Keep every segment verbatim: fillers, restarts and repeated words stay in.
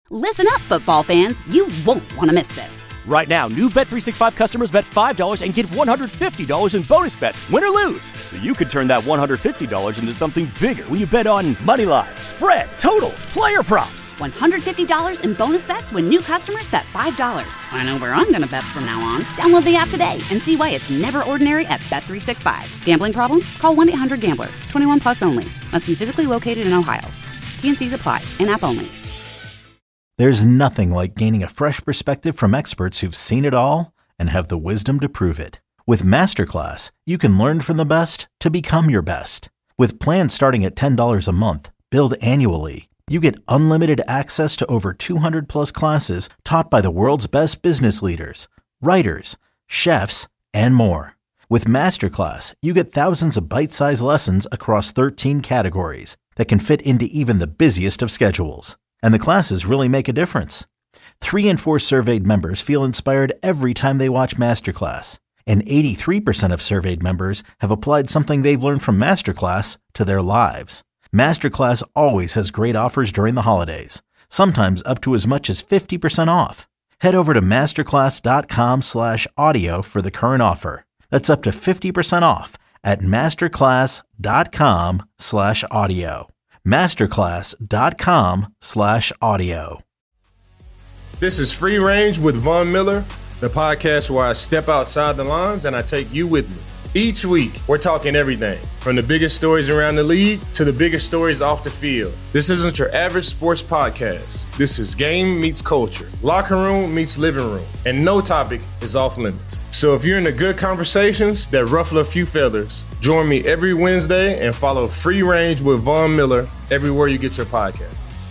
Listen up, football fans. You won't want to miss this. Right now, new Bet three sixty-five customers bet five dollars and get one hundred fifty dollars in bonus bets, win or lose. So you could turn that one hundred fifty dollars into something bigger when you bet on money line, spread, totals, player props. one hundred fifty dollars in bonus bets when new customers bet five dollars. I know where I'm going to bet from now on. Download the app today and see why it's never ordinary at Bet three sixty-five. Gambling problem? Call one eight hundred gambler. twenty-one plus only. Must be physically located in Ohio. T N Cs apply. In-app only. There's nothing like gaining a fresh perspective from experts who've seen it all and have the wisdom to prove it. With Masterclass, you can learn from the best to become your best. With plans starting at ten dollars a month, billed annually, you get unlimited access to over two hundred plus classes taught by the world's best business leaders, writers, chefs, and more. With Masterclass, you get thousands of bite-sized lessons across thirteen categories that can fit into even the busiest of schedules. And the classes really make a difference. Three in four surveyed members feel inspired every time they watch Masterclass. And eighty-three percent of surveyed members have applied something they've learned from Masterclass to their lives. Masterclass always has great offers during the holidays, sometimes up to as much as fifty percent off. Head over to masterclass.com slash audio for the current offer. That's up to fifty percent off at masterclass.com slash audio. masterclass.com slash audio. This is Free Range with Von Miller, the podcast where I step outside the lines and I take you with me. Each week, we're talking everything from the biggest stories around the league to the biggest stories off the field. This isn't your average sports podcast. This is game meets culture, locker room meets living room, and no topic is off limits. So if you're into good conversations that ruffle a few feathers, join me every Wednesday and follow Free Range with Von Miller everywhere you get your podcast.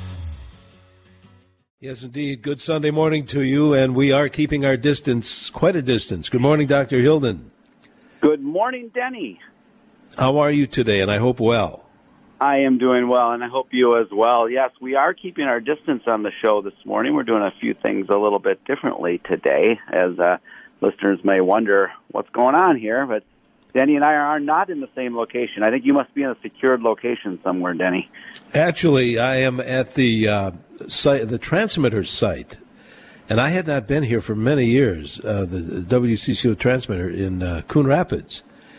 Yes, indeed. Good Sunday morning to you, and we are keeping our distance, quite a distance. Good morning, Doctor Hilden. Good morning, Denny. How are you today? And I hope well. I am doing well, and I hope you as well. Yes, we are keeping our distance on the show this morning. We're doing a few things a little bit differently today, as uh, listeners may wonder what's going on here. But Denny and I are not in the same location. I think you must be in a secured location somewhere, Denny. Actually, I am at the uh, site, the transmitter site. And I had not been here for many years, uh, the, the W C C O transmitter in uh, Coon Rapids.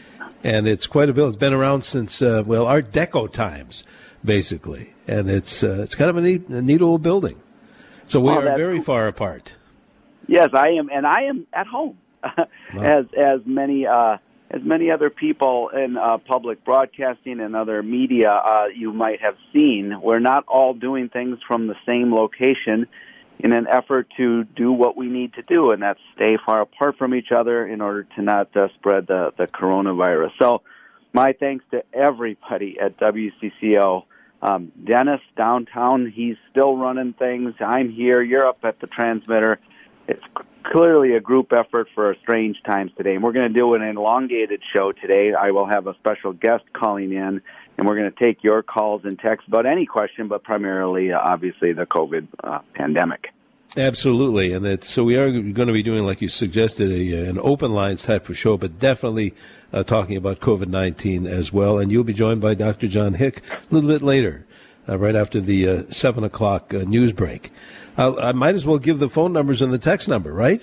And it's quite a bit. It's been around since, uh, well, Art Deco times, basically. And it's uh, it's kind of a neat, a neat old building. So we oh, are very far apart. Yes, I am. And I am at home, wow. as as many uh, as many other people in uh, public broadcasting and other media uh, you might have seen. We're not all doing things from the same location in an effort to do what we need to do, and that's stay far apart from each other in order to not uh, spread the, the coronavirus. So my thanks to everybody at W C C O. Um, Dennis downtown, he's still running things. I'm here. You're up at the transmitter. It's clearly a group effort for strange times today, and we're going to do an elongated show today. I will have a special guest calling in, and we're going to take your calls and texts about any question, but primarily, uh, obviously, the COVID uh, pandemic. Absolutely, and it's, so we are going to be doing, like you suggested, a, an open lines type of show, but definitely uh, talking about COVID nineteen as well. And you'll be joined by Doctor John Hick a little bit later, uh, right after the uh, seven o'clock uh, news break. Uh, I might as well give the phone numbers and the text number, right?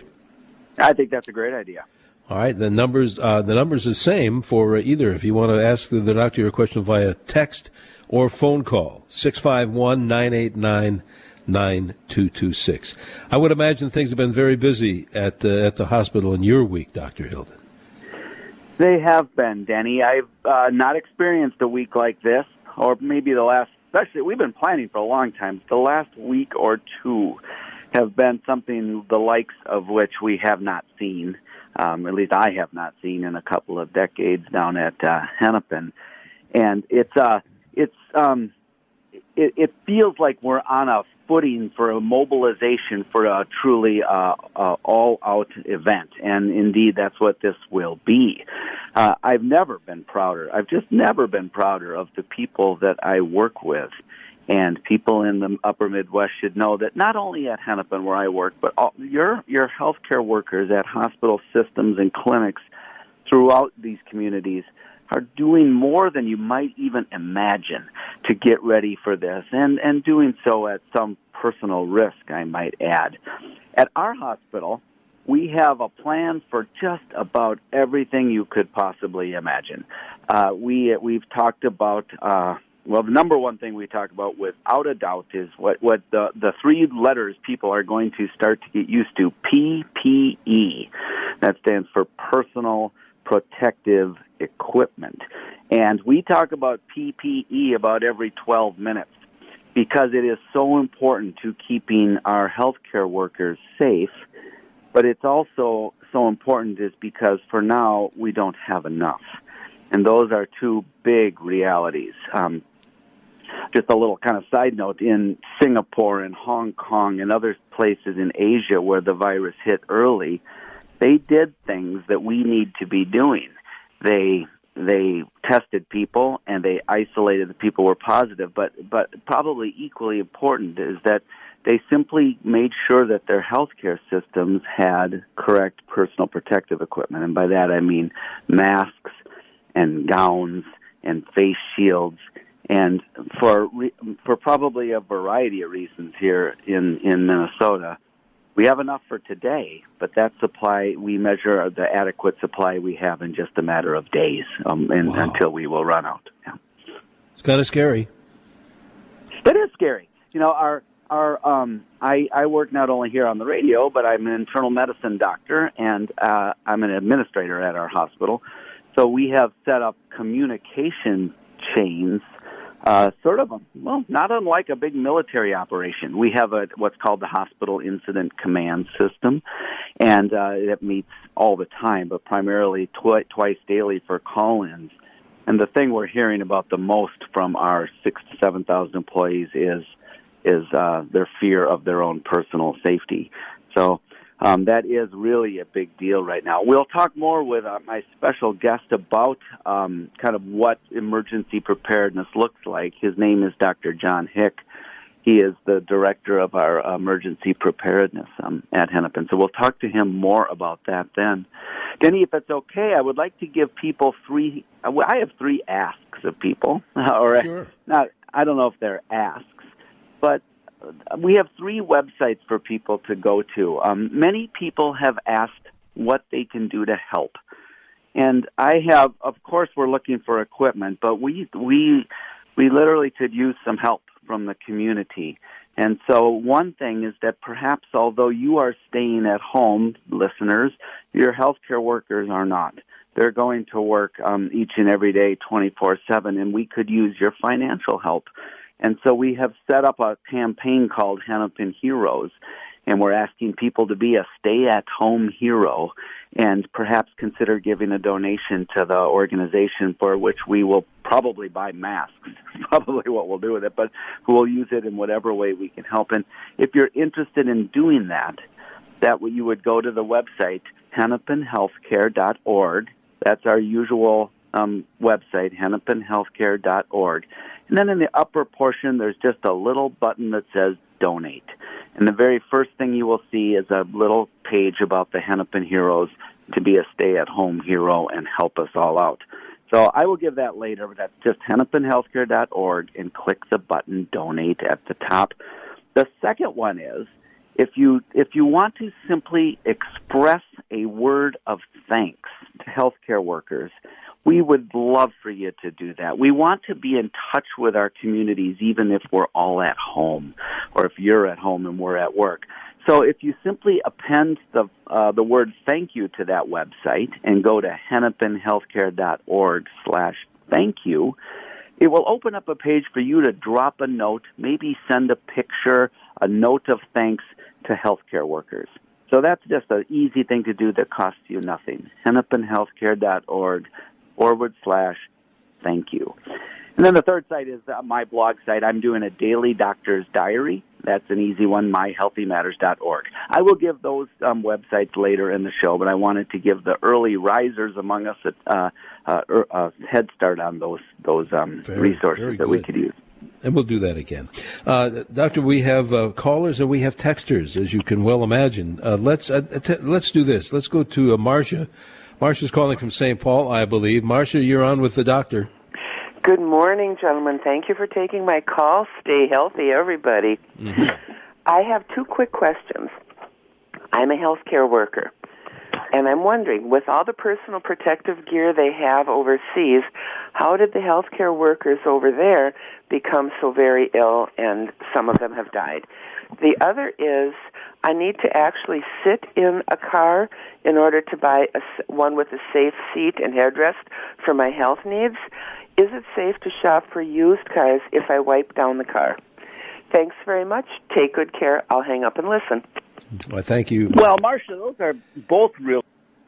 I think that's a great idea. All right, the numbers uh, the numbers the same for uh, either. If you want to ask the, the doctor your question via text or phone call, six five one, nine eight nine, nine two two six. I would imagine things have been very busy at uh, at the hospital in your week, Doctor Hilden. They have been, Denny. I've uh, not experienced a week like this, or maybe the last, especially, we've been planning for a long time. The last week or two have been something the likes of which we have not seen. Um, at least I have not seen in a couple of decades down at uh, Hennepin, and it's uh, it's um, it, it feels like we're on a footing for a mobilization for a truly uh, uh, all-out event, and indeed that's what this will be. Uh, I've never been prouder. I've just never been prouder of the people that I work with. And people in the upper Midwest should know that not only at Hennepin where I work, but all, your your healthcare workers at hospital systems and clinics throughout these communities are doing more than you might even imagine to get ready for this, and, and doing so at some personal risk, I might add. At our hospital, we have a plan for just about everything you could possibly imagine. Uh, we, we've talked about, uh, well, the number one thing we talk about without a doubt is what, what the, the three letters people are going to start to get used to, P P E. That stands for Personal Protective Equipment. And we talk about P P E about every twelve minutes because it is so important to keeping our healthcare workers safe. But it's also so important is because for now we don't have enough. And those are two big realities. Um, just a little kind of side note, in Singapore and Hong Kong and other places in Asia where the virus hit early, they did things that we need to be doing. They they tested people and they isolated the people who were positive, but but probably equally important is that they simply made sure that their healthcare systems had correct personal protective equipment. And by that I mean masks and gowns and face shields. And for for probably a variety of reasons here in, in Minnesota, we have enough for today, but that supply, we measure the adequate supply we have in just a matter of days um, and, wow. until we will run out. Yeah. It's kind of scary. It is scary. You know, our our um, I, I work not only here on the radio, but I'm an internal medicine doctor, and uh, I'm an administrator at our hospital. So we have set up communication chains, uh, sort of, a, well, not unlike a big military operation. We have a what's called the Hospital Incident Command System, and uh, it meets all the time, but primarily twi- twice daily for call-ins. And the thing we're hearing about the most from our six to seven thousand employees is is uh, their fear of their own personal safety. So um, that is really a big deal right now. We'll talk more with uh, my special guest about um, kind of what emergency preparedness looks like. His name is Doctor John Hick. He is the director of our emergency preparedness um, at Hennepin. So we'll talk to him more about that then. Denny, if it's okay, I would like to give people three, I have three asks of people. or Sure. Not, I don't know if they're asks, but we have three websites for people to go to. Um, many people have asked what they can do to help. And I have, of course, we're looking for equipment, but we we we literally could use some help from the community. And so one thing is that perhaps although you are staying at home, listeners, your healthcare workers are not. They're going to work um, each and every day, twenty-four seven, and we could use your financial help. And so we have set up a campaign called Hennepin Heroes, and we're asking people to be a stay-at-home hero and perhaps consider giving a donation to the organization, for which we will probably buy masks, probably what we'll do with it, but we'll use it in whatever way we can help. And if you're interested in doing that, that you would go to the website, hennepin healthcare dot org. That's our usual um, website, hennepin healthcare dot org. And then in the upper portion, there's just a little button that says Donate. And the very first thing you will see is a little page about the Hennepin Heroes to be a stay-at-home hero and help us all out. So I will give that later, but that's just hennepin healthcare dot org, and click the button Donate at the top. The second one is, if you if you want to simply express a word of thanks to healthcare workers, we would love for you to do that. We want to be in touch with our communities, even if we're all at home, or if you're at home and we're at work. So if you simply append the uh, the word thank you to that website and go to hennepin healthcare dot org slash thank you, it will open up a page for you to drop a note, maybe send a picture, a note of thanks to healthcare workers. So that's just an easy thing to do that costs you nothing. hennepin healthcare dot org forward slash thank you. And then the third site is uh, my blog site. I'm doing a daily doctor's diary. That's an easy one, my healthy matters dot org. I will give those um, websites later in the show, but I wanted to give the early risers among us a uh, uh, uh, head start on those those um, very, resources very that we could use. And we'll do that again. Uh, Doctor, we have uh, callers and we have texters, as you can well imagine. Uh, let's uh, t- let's do this. Let's go to uh, Marcia. Marcia's calling from Saint Paul, I believe. Marcia, you're on with the doctor. Good morning, gentlemen. Thank you for taking my call. Stay healthy, everybody. Mm-hmm. I have two quick questions. I'm a healthcare worker, and I'm wondering, with all the personal protective gear they have overseas, how did the healthcare workers over there become so very ill, and some of them have died? The other is, I need to actually sit in a car in order to buy a, one with a safe seat and headrest for my health needs. Is it safe to shop for used cars if I wipe down the car? Thanks very much. Take good care. I'll hang up and listen. Well, thank you. Well, Marcia, those are both real.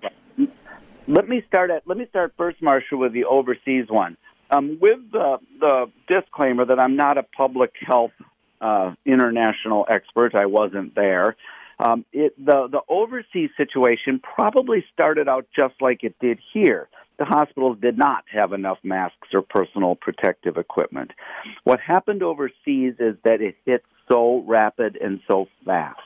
Let me start at. Let me start first, Marcia, with the overseas one. Um, with the, the disclaimer that I'm not a public health uh, international expert. I wasn't there. Um, it, the the overseas situation probably started out just like it did here. The hospitals did not have enough masks or personal protective equipment. What happened overseas is that it hit so rapid and so fast.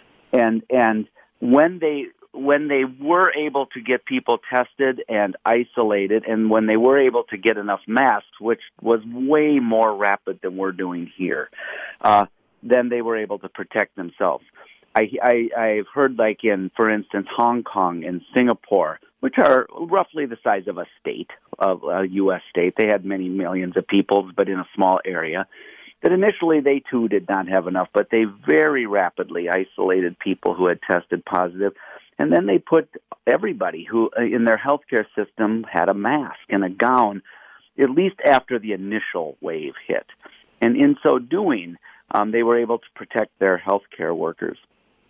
And and when they when they were able to get people tested and isolated, and when they were able to get enough masks, which was way more rapid than we're doing here, uh, then they were able to protect themselves. I, I, I've heard, like in, for instance, Hong Kong and Singapore, which are roughly the size of a state, of a U S state. They had many millions of people, but in a small area. That initially they, too, did not have enough, but they very rapidly isolated people who had tested positive. And then they put everybody who, in their healthcare system, had a mask and a gown, at least after the initial wave hit. And in so doing, um, they were able to protect their healthcare workers.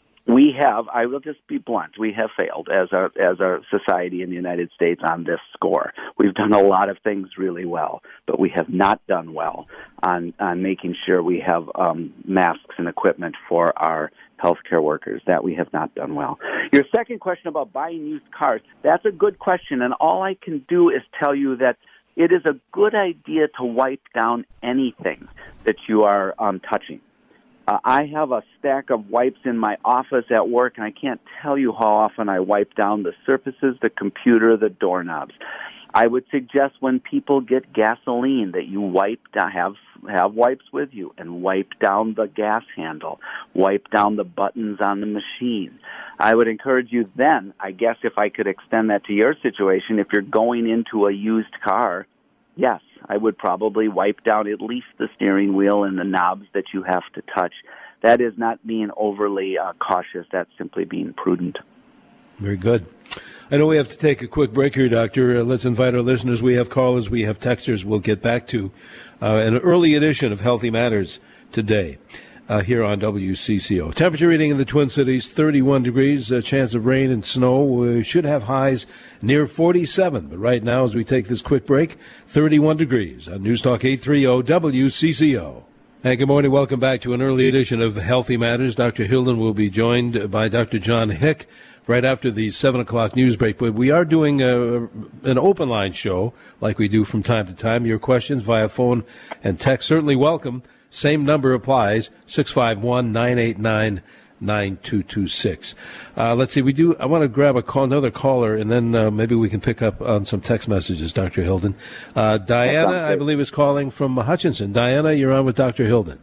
We have, I will just be blunt, we have failed as a as a society in the United States on this score. We've done a lot of things really well, but we have not done well on, on making sure we have um, masks and equipment for our healthcare workers. That we have not done well. Your second question about buying used cars, that's a good question, and all I can do is tell you that it is a good idea to wipe down anything that you are um, touching. Uh, I have a stack of wipes in my office at work, and I can't tell you how often I wipe down the surfaces, the computer, the doorknobs. I would suggest when people get gasoline that you wipe down, have have wipes with you and wipe down the gas handle, wipe down the buttons on the machine. I would encourage you then, I guess if I could extend that to your situation, if you're going into a used car, yes, I would probably wipe down at least the steering wheel and the knobs that you have to touch. That is not being overly uh, cautious. That's simply being prudent. Very good. I know we have to take a quick break here, Doctor. Uh, let's invite our listeners. We have callers. We have texters. We'll get back to uh, an early edition of Healthy Matters today uh, here on W C C O. Temperature reading in the Twin Cities, thirty-one degrees. A chance of rain and snow. We should have highs near forty-seven. But right now, as we take this quick break, thirty-one degrees on News Talk eight thirty W C C O. And good morning. Welcome back to an early edition of Healthy Matters. Doctor Hilden will be joined by Doctor John Hick right after the seven o'clock news break. But we are doing a, an open line show like we do from time to time. Your questions via phone and text certainly welcome. Same number applies, six five one, nine eight nine, nine two two six. Uh, let's see, we do. I want to grab a call, another caller, and then uh, maybe we can pick up on some text messages, Doctor Hilden. Uh, Diana, I believe, is calling from Hutchinson. Diana, you're on with Doctor Hilden.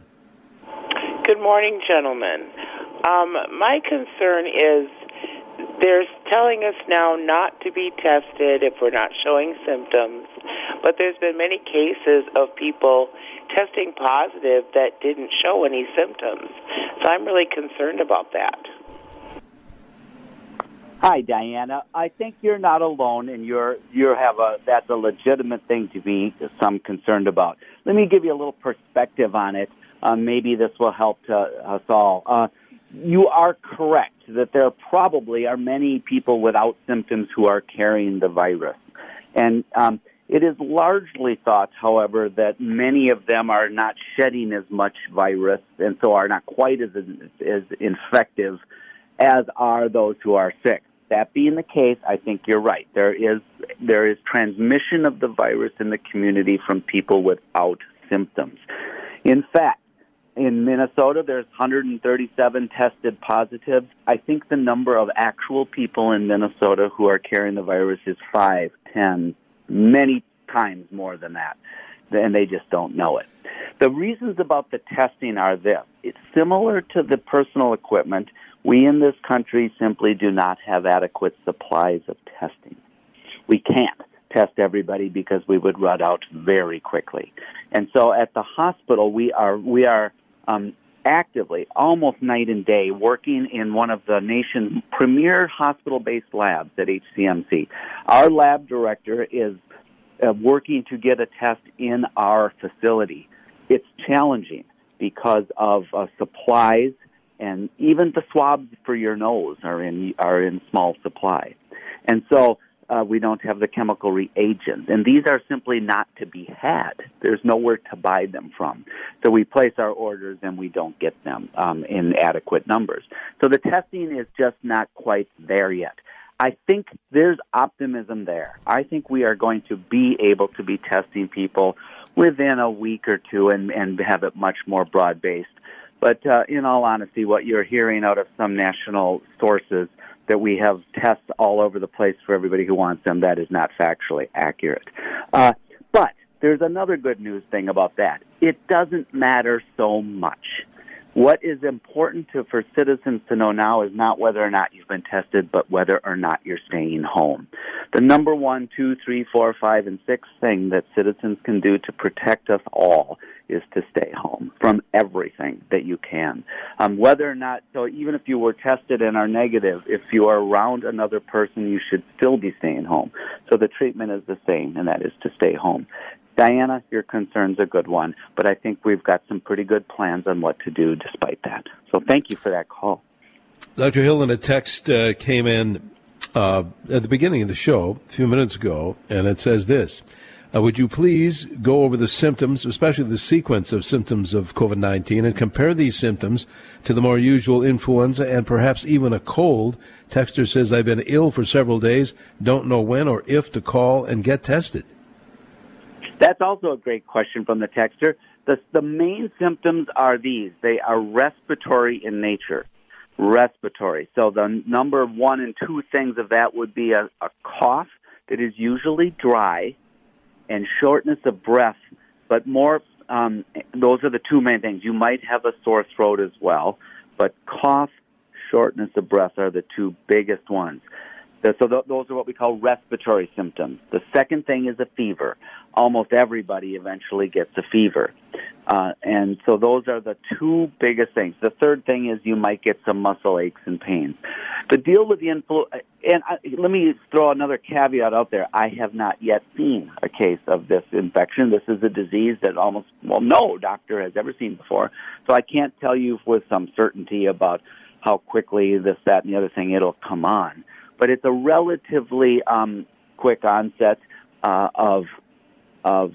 Good morning, gentlemen. Um, my concern is they're telling us now not to be tested if we're not showing symptoms, but there's been many cases of people testing positive that didn't show any symptoms. So I'm really concerned about that. Hi, Diana. I think you're not alone, and you're you have a that's a legitimate thing to be some concerned about. Let me give you a little perspective on it. Uh, maybe this will help to us all. Uh, you are correct that there probably are many people without symptoms who are carrying the virus, and um, it is largely thought, however, that many of them are not shedding as much virus and so are not quite as as infective as are those who are sick. That being the case, I think you're right. There is there is transmission of the virus in the community from people without symptoms. In fact, in Minnesota, there's one hundred thirty-seven tested positives. I think the number of actual people in Minnesota who are carrying the virus is five, ten, many times more than that. and they just don't know it. The reasons about the testing are this. It's similar to the personal equipment. We in this country simply do not have adequate supplies of testing. We can't test everybody because we would run out very quickly. And so at the hospital, we are we are um, actively, almost night and day, working in one of the nation's premier hospital-based labs at H C M C. Our lab director is uh, working to get a test in our facility. It's challenging because of uh, supplies, and even the swabs for your nose are in are in small supply. And so uh, we don't have the chemical reagents. And these are simply not to be had. There's nowhere to buy them from. So we place our orders and we don't get them um, in adequate numbers. So the testing is just not quite there yet. I think there's optimism there. I think we are going to be able to be testing people within a week or two and, and have it much more broad-based. But uh, in all honesty, what you're hearing out of some national sources that we have tests all over the place for everybody who wants them, that is not factually accurate. Uh, but there's another good news thing about that. It doesn't matter so much. What is important to, for citizens to know now is not whether or not you've been tested, but whether or not you're staying home. The number one, two, three, four, five, and six thing that citizens can do to protect us all is to stay home from everything that you can. Um, whether or not, so even if you were tested and are negative, if you are around another person, you should still be staying home. So the treatment is the same, and that is to stay home. Diana, your concern's a good one, but I think we've got some pretty good plans on what to do despite that. So thank you for that call. Doctor Hilden, a text uh, came in uh, at the beginning of the show a few minutes ago, and it says this. Uh, would you please go over the symptoms, especially the sequence of symptoms of COVID nineteen, and compare these symptoms to the more usual influenza and perhaps even a cold? Texter says, I've been ill for several days, don't know when or if to call and get tested. That's also a great question from the texter. The, the main symptoms are these. They are respiratory in nature. Respiratory. So the number one and two things of that would be a, a cough that is usually dry and shortness of breath, but more, um, those are the two main things. You might have a sore throat as well, but cough, shortness of breath are the two biggest ones. So th- those are what we call respiratory symptoms. The second thing is a fever. Almost everybody eventually gets a fever. Uh, and so those are the two biggest things. The third thing is you might get some muscle aches and pains. The deal with the influenza, and I, let me throw another caveat out there. I have not yet seen a case of this infection. This is a disease that almost, well, no doctor has ever seen before. So I can't tell you with some certainty about how quickly this, that, and the other thing it'll come on. But it's a relatively um, quick onset uh, of of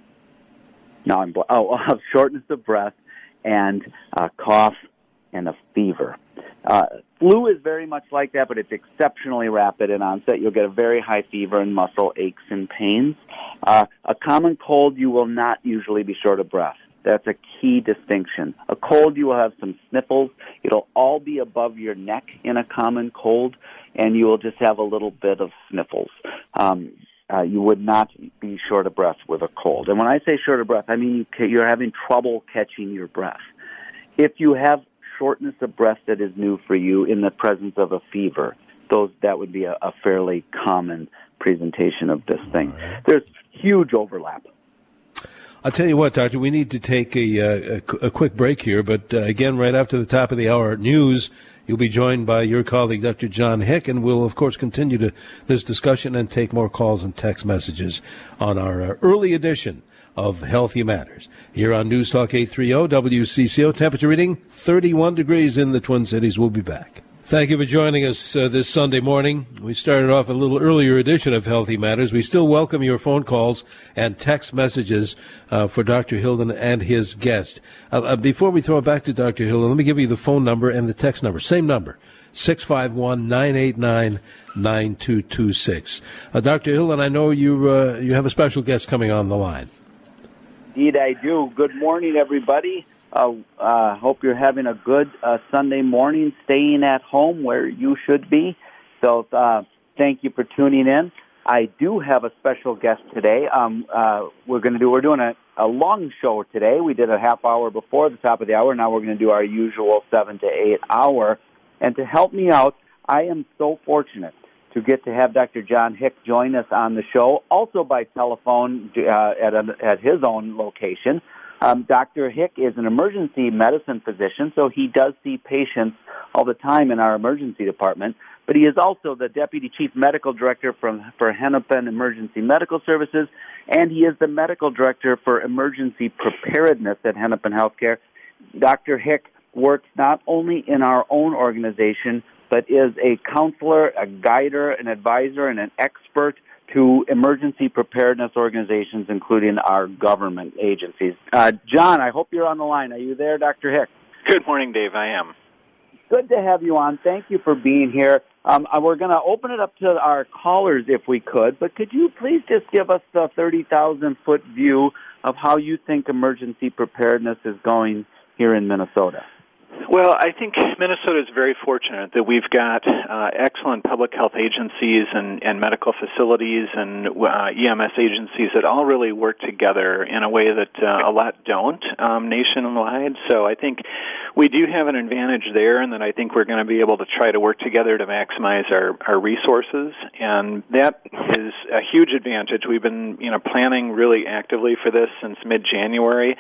now I'm oh of shortness of breath and uh, cough and a fever. Uh, flu is very much like that, but it's exceptionally rapid in onset. You'll get a very high fever and muscle aches and pains. Uh, a common cold, you will not usually be short of breath. That's a key distinction. A cold, you will have some sniffles. It'll all be above your neck in a common cold, and you will just have a little bit of sniffles. Um, uh, you would not be short of breath with a cold. And when I say short of breath, I mean you, you're having trouble catching your breath. If you have shortness of breath that is new for you in the presence of a fever, those that would be a, a fairly common presentation of this thing. There's huge overlap. I'll tell you what, Doctor, we need to take a, a, a quick break here, but uh, again, right after the top of the hour news, you'll be joined by your colleague, Doctor John Hick, and we'll, of course, continue to this discussion and take more calls and text messages on our uh, early edition of Healthy Matters here on News Talk eight thirty W C C O. Temperature reading thirty-one degrees in the Twin Cities. We'll be back. Thank you for joining us uh, this Sunday morning. We started off a little earlier edition of Healthy Matters. We still welcome your phone calls and text messages uh, for Doctor Hilden and his guest. Uh, uh, before we throw it back to Doctor Hilden, let me give you the phone number and the text number. Same number, six five one, nine eight nine, nine two two six. Uh, Doctor Hilden, I know you uh, you have a special guest coming on the line. Indeed, I do. Good morning, everybody. I uh, uh, hope you're having a good uh, Sunday morning, staying at home where you should be. So uh, thank you for tuning in. I do have a special guest today. Um, uh, we're going to do. We're doing a, a long show today. We did a half hour before the top of the hour. Now we're going to do our usual seven to eight hour. And to help me out, I am so fortunate to get to have Doctor John Hick join us on the show, also by telephone uh, at a, at his own location. Um, Doctor Hick is an emergency medicine physician, so he does see patients all the time in our emergency department. But he is also the Deputy Chief Medical Director from, for Hennepin Emergency Medical Services, and he is the Medical Director for Emergency Preparedness at Hennepin Healthcare. Doctor Hick works not only in our own organization, but is a counselor, a guider, an advisor, and an expert to emergency preparedness organizations, including our government agencies. Uh, John, I hope you're on the line. Are you there, Doctor Hick? Good morning, Dave. I am. Good to have you on. Thank you for being here. Um, we're going to open it up to our callers if we could, but could you please just give us the thirty thousand foot view of how you think emergency preparedness is going here in Minnesota? Well, I think Minnesota is very fortunate that we've got uh, excellent public health agencies and, and medical facilities and uh, E M S agencies that all really work together in a way that uh, a lot don't um, nationwide. So I think we do have an advantage there, and that I think we're going to be able to try to work together to maximize our, our resources, and that is a huge advantage. We've been, you know, planning really actively for this since mid-January,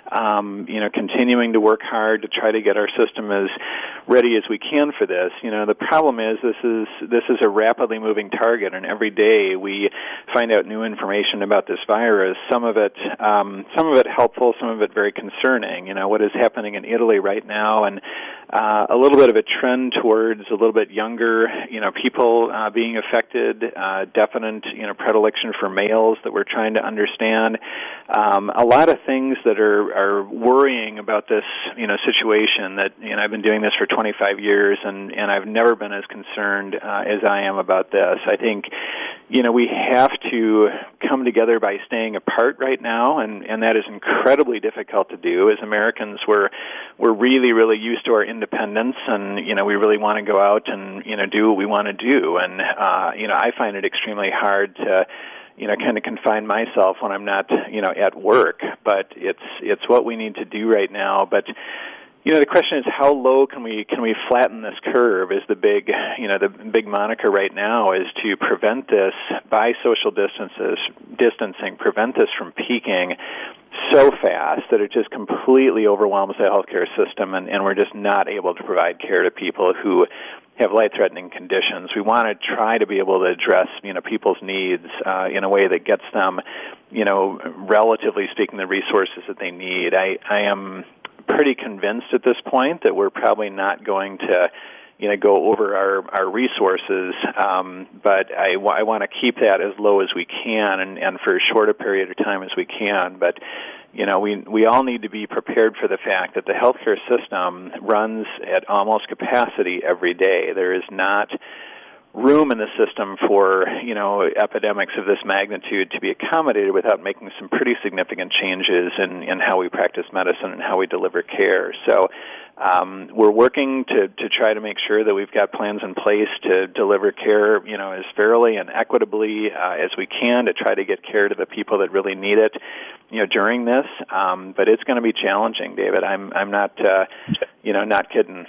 um, you know, continuing to work hard to try to get our system as ready as we can for this. You know, the problem is this is this is a rapidly moving target, and every day we find out new information about this virus. Some of it, um, some of it helpful, some of it very concerning. You know, what is happening in Italy right now, and uh, a little bit of a trend towards a little bit younger, you know, people uh, being affected. Uh, definite, you know, predilection for males that we're trying to understand. Um, a lot of things that are are worrying about this, you know, situation. That, you know, I've been doing this for twenty-five years, and, and I've never been as concerned uh, as I am about this. I think, you know, we have to come together by staying apart right now, and, and that is incredibly difficult to do. As Americans, we're we're really, really used to our independence, and, you know, we really want to go out and, you know, do what we want to do. And, uh, you know, I find it extremely hard to, you know, kind of confine myself when I'm not, you know, at work. But it's it's what we need to do right now. But, you know, the question is, how low can we can we flatten this curve? Is the big, you know, the big moniker right now is to prevent this by social distances, distancing, prevent this from peaking so fast that it just completely overwhelms the healthcare system, and, and we're just not able to provide care to people who have life-threatening conditions. We want to try to be able to address, you know, people's needs uh, in a way that gets them, you know, relatively speaking, the resources that they need. I, I am pretty convinced at this point that we're probably not going to, you know, go over our, our resources, um, but I, w- I want to keep that as low as we can, and, and for as short a period of time as we can. But, you know, we we all need to be prepared for the fact that the healthcare system runs at almost capacity every day. There is not room in the system for, you know, epidemics of this magnitude to be accommodated without making some pretty significant changes in, in how we practice medicine and how we deliver care. So um, we're working to, to try to make sure that we've got plans in place to deliver care, you know, as fairly and equitably uh, as we can, to try to get care to the people that really need it, you know, during this. Um, but it's going to be challenging, David. I'm I'm not, uh, you know, not kidding.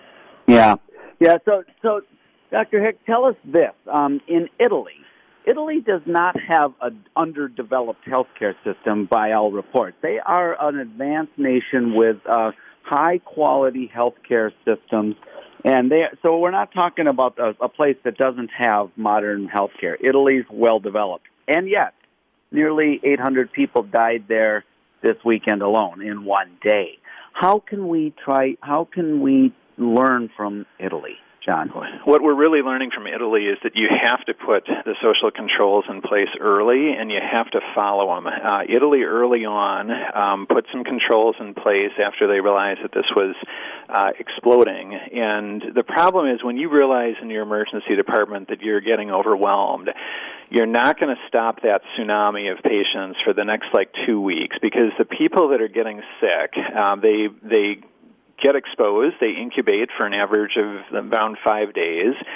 Yeah, yeah. So so. Doctor Hick, tell us this. Um, in Italy, Italy does not have an underdeveloped healthcare system by all reports. They are an advanced nation with uh, high-quality healthcare systems, and they. So we're not talking about a, a place that doesn't have modern healthcare. Italy's well-developed, and yet nearly eight hundred people died there this weekend alone in one day. How can we try? How can we learn from Italy? John? What we're really learning from Italy is that you have to put the social controls in place early, and you have to follow them. Uh, Italy early on um, put some controls in place after they realized that this was uh, exploding. And the problem is, when you realize in your emergency department that you're getting overwhelmed, you're not going to stop that tsunami of patients for the next, like, two weeks, because the people that are getting sick, um, they they get exposed, they incubate for an average of around five days,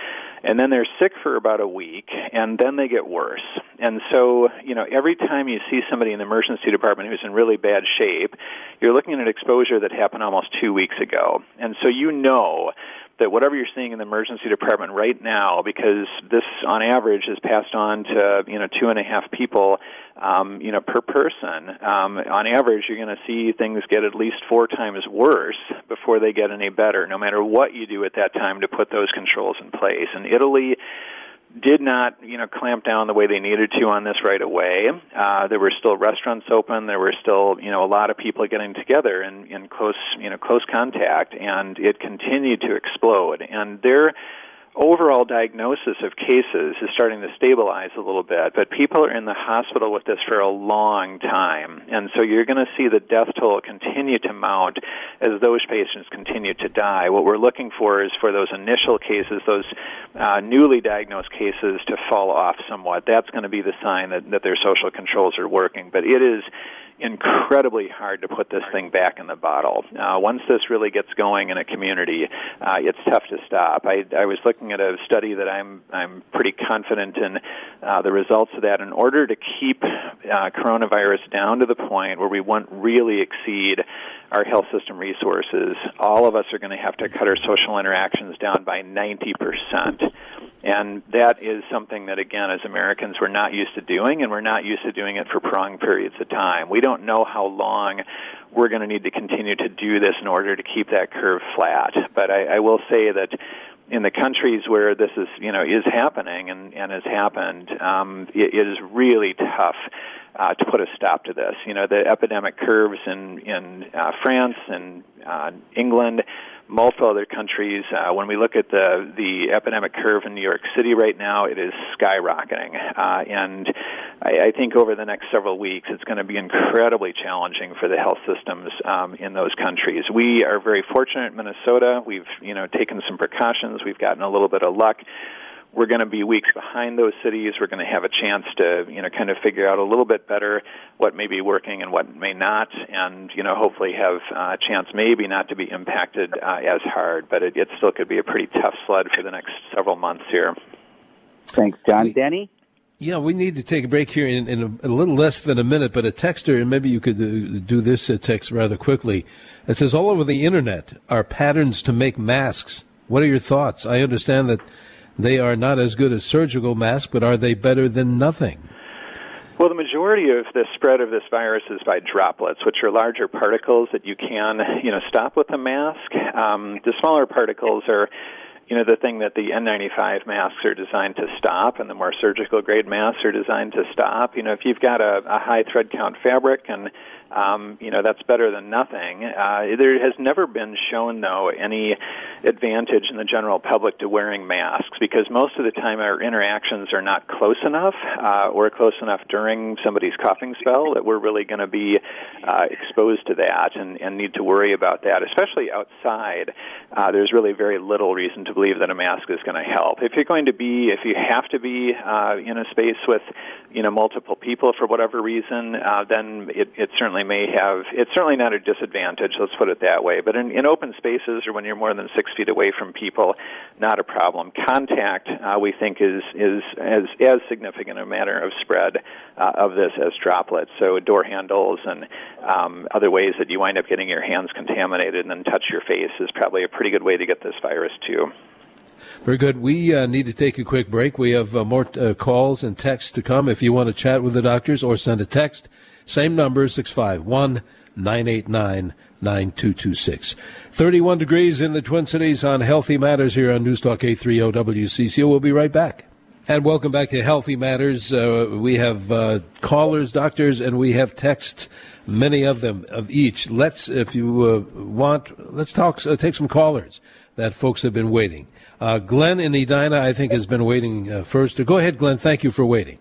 and then they're sick for about a week, and then they get worse. And so, you know, every time you see somebody in the emergency department who's in really bad shape, you're looking at an exposure that happened almost two weeks ago. And so you know that whatever you're seeing in the emergency department right now, because this on average is passed on to, you know, two and a half people, um, you know, per person, um, on average you're going to see things get at least four times worse before they get any better, no matter what you do at that time to put those controls in place. And Italy did not, you know, clamp down the way they needed to on this right away. Uh, there were still restaurants open. There were still, you know, a lot of people getting together in, in close, you know, close contact, and it continued to explode. And their overall diagnosis of cases is starting to stabilize a little bit, but people are in the hospital with this for a long time. And so you're going to see the death toll continue to mount as those patients continue to die. What we're looking for is for those initial cases, those uh, newly diagnosed cases, to fall off somewhat. That's going to be the sign that, that their social controls are working. But it is incredibly hard to put this thing back in the bottle. Uh, once this really gets going in a community, uh, it's tough to stop. I, I was looking at a study that I'm I'm pretty confident in uh, the results of that. In order to keep uh, coronavirus down to the point where we won't really exceed our health system resources, all of us are going to have to cut our social interactions down by ninety percent. And that is something that, again, as Americans, we're not used to doing, and we're not used to doing it for prolonged periods of time. We don't know how long we're going to need to continue to do this in order to keep that curve flat. But I, I will say that in the countries where this is, you know, is happening and, and has happened, um, it, it is really tough uh, to put a stop to this. You know, the epidemic curves in in uh, France and uh, England, multiple other countries. Uh, when we look at the the epidemic curve in New York City right now, it is skyrocketing. Uh, and I, I think over the next several weeks, it's going to be incredibly challenging for the health systems um, in those countries. We are very fortunate in Minnesota. We've, you know, taken some precautions. We've gotten a little bit of luck. We're going to be weeks behind those cities. We're going to have a chance to, you know, kind of figure out a little bit better what may be working and what may not, and, you know, hopefully have a chance maybe not to be impacted uh, as hard. But it, it still could be a pretty tough sled for the next several months here. Thanks, John. Denny? Yeah, we need to take a break here in, in a, a little less than a minute, but a texter, and maybe you could uh, do this uh, text rather quickly. It says, all over the Internet are patterns to make masks. What are your thoughts? I understand that they are not as good as surgical masks, but are they better than nothing? Well, the majority of the spread of this virus is by droplets, which are larger particles that you can, you know, stop with a mask. Um, the smaller particles are, you know, the thing that the N ninety-five masks are designed to stop, and the more surgical-grade masks are designed to stop. You know, if you've got a, a high thread count fabric and Um, you know, that's better than nothing. Uh, there has never been shown, though, any advantage in the general public to wearing masks, because most of the time our interactions are not close enough uh, or close enough during somebody's coughing spell that we're really going to be uh, exposed to that and, and need to worry about that, especially outside. Uh, there's really very little reason to believe that a mask is going to help. If you're going to be, if you have to be uh, in a space with, you know, multiple people for whatever reason, uh, then it, it certainly may have, it's certainly not a disadvantage, let's put it that way. But in, in open spaces or when you're more than six feet away from people, not a problem. Contact, uh, we think, is is as, as significant a matter of spread uh, of this as droplets. So door handles and um, other ways that you wind up getting your hands contaminated and then touch your face is probably a pretty good way to get this virus too. Very good. We uh, need to take a quick break. We have uh, more uh, calls and texts to come. If you want to chat with the doctors or send a text, same number, six five one, nine eight nine, nine two two six. thirty-one degrees in the Twin Cities on Healthy Matters here on News Talk eight thirty W C C O. We'll be right back. And welcome back to Healthy Matters. Uh, we have uh, callers, doctors, and we have texts, many of them, of each. Let's, if you uh, want, let's talk, uh, take some callers that folks have been waiting. Uh, Glenn in Edina, I think, has been waiting uh, first. Go ahead, Glenn. Thank you for waiting.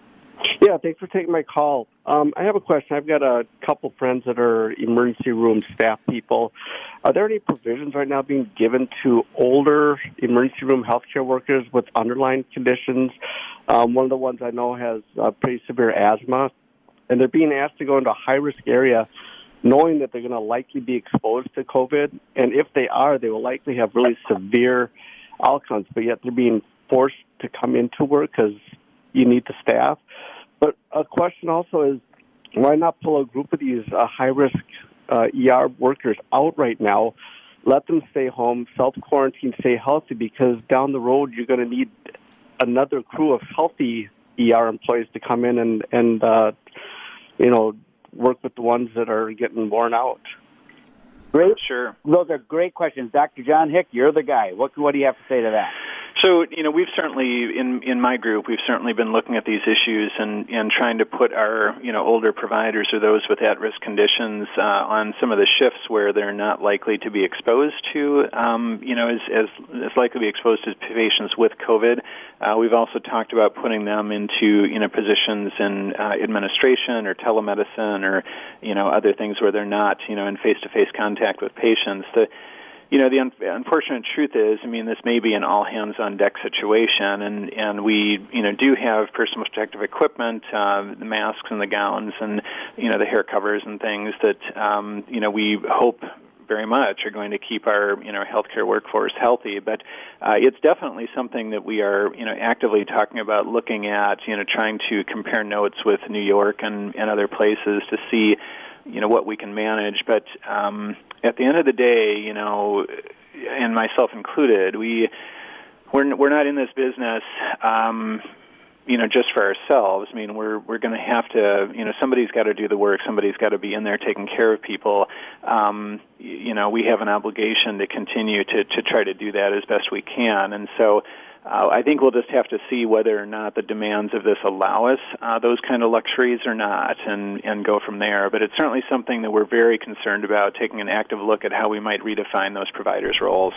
Yeah, thanks for taking my call. Um, I have a question. I've got a couple friends that are emergency room staff people. Are there any provisions right now being given to older emergency room healthcare workers with underlying conditions? Um, one of the ones I know has uh, pretty severe asthma, and they're being asked to go into a high-risk area knowing that they're going to likely be exposed to COVID, and if they are, they will likely have really severe outcomes, but yet they're being forced to come into work because you need the staff. But a question also is, why not pull a group of these uh, high-risk uh, E R workers out right now, let them stay home, self-quarantine, stay healthy, because down the road you're going to need another crew of healthy E R employees to come in and, and uh, you know, work with the ones that are getting worn out. Great. Sure. Those are great questions. Doctor John Hick, you're the guy. What, what do you have to say to that? So, you know, we've certainly, in, in my group, we've certainly been looking at these issues and, and trying to put our, you know, older providers or those with at-risk conditions uh, on some of the shifts where they're not likely to be exposed to, um, you know, as, as, as likely to be exposed to patients with COVID. Uh, we've also talked about putting them into, you know, positions in uh, administration or telemedicine or, you know, other things where they're not, you know, in face-to-face contact with patients. The, You know, the un- unfortunate truth is, I mean, this may be an all-hands-on-deck situation, and, and we, you know, do have personal protective equipment, uh, the masks and the gowns and, you know, the hair covers and things that, um, you know, we hope very much are going to keep our, you know, healthcare workforce healthy. But uh, it's definitely something that we are, you know, actively talking about, looking at, you know, trying to compare notes with New York and, and other places to see, you know, what we can manage. But um, at the end of the day, you know, and myself included, we we're we're not in this business, um, you know, just for ourselves. I mean, we're we're going to have to, you know, somebody's got to do the work. Somebody's got to be in there taking care of people. Um, you know, we have an obligation to continue to to try to do that as best we can, and so. Uh, I think we'll just have to see whether or not the demands of this allow us uh, those kind of luxuries or not, and, and go from there. But it's certainly something that we're very concerned about, taking an active look at how we might redefine those providers' roles.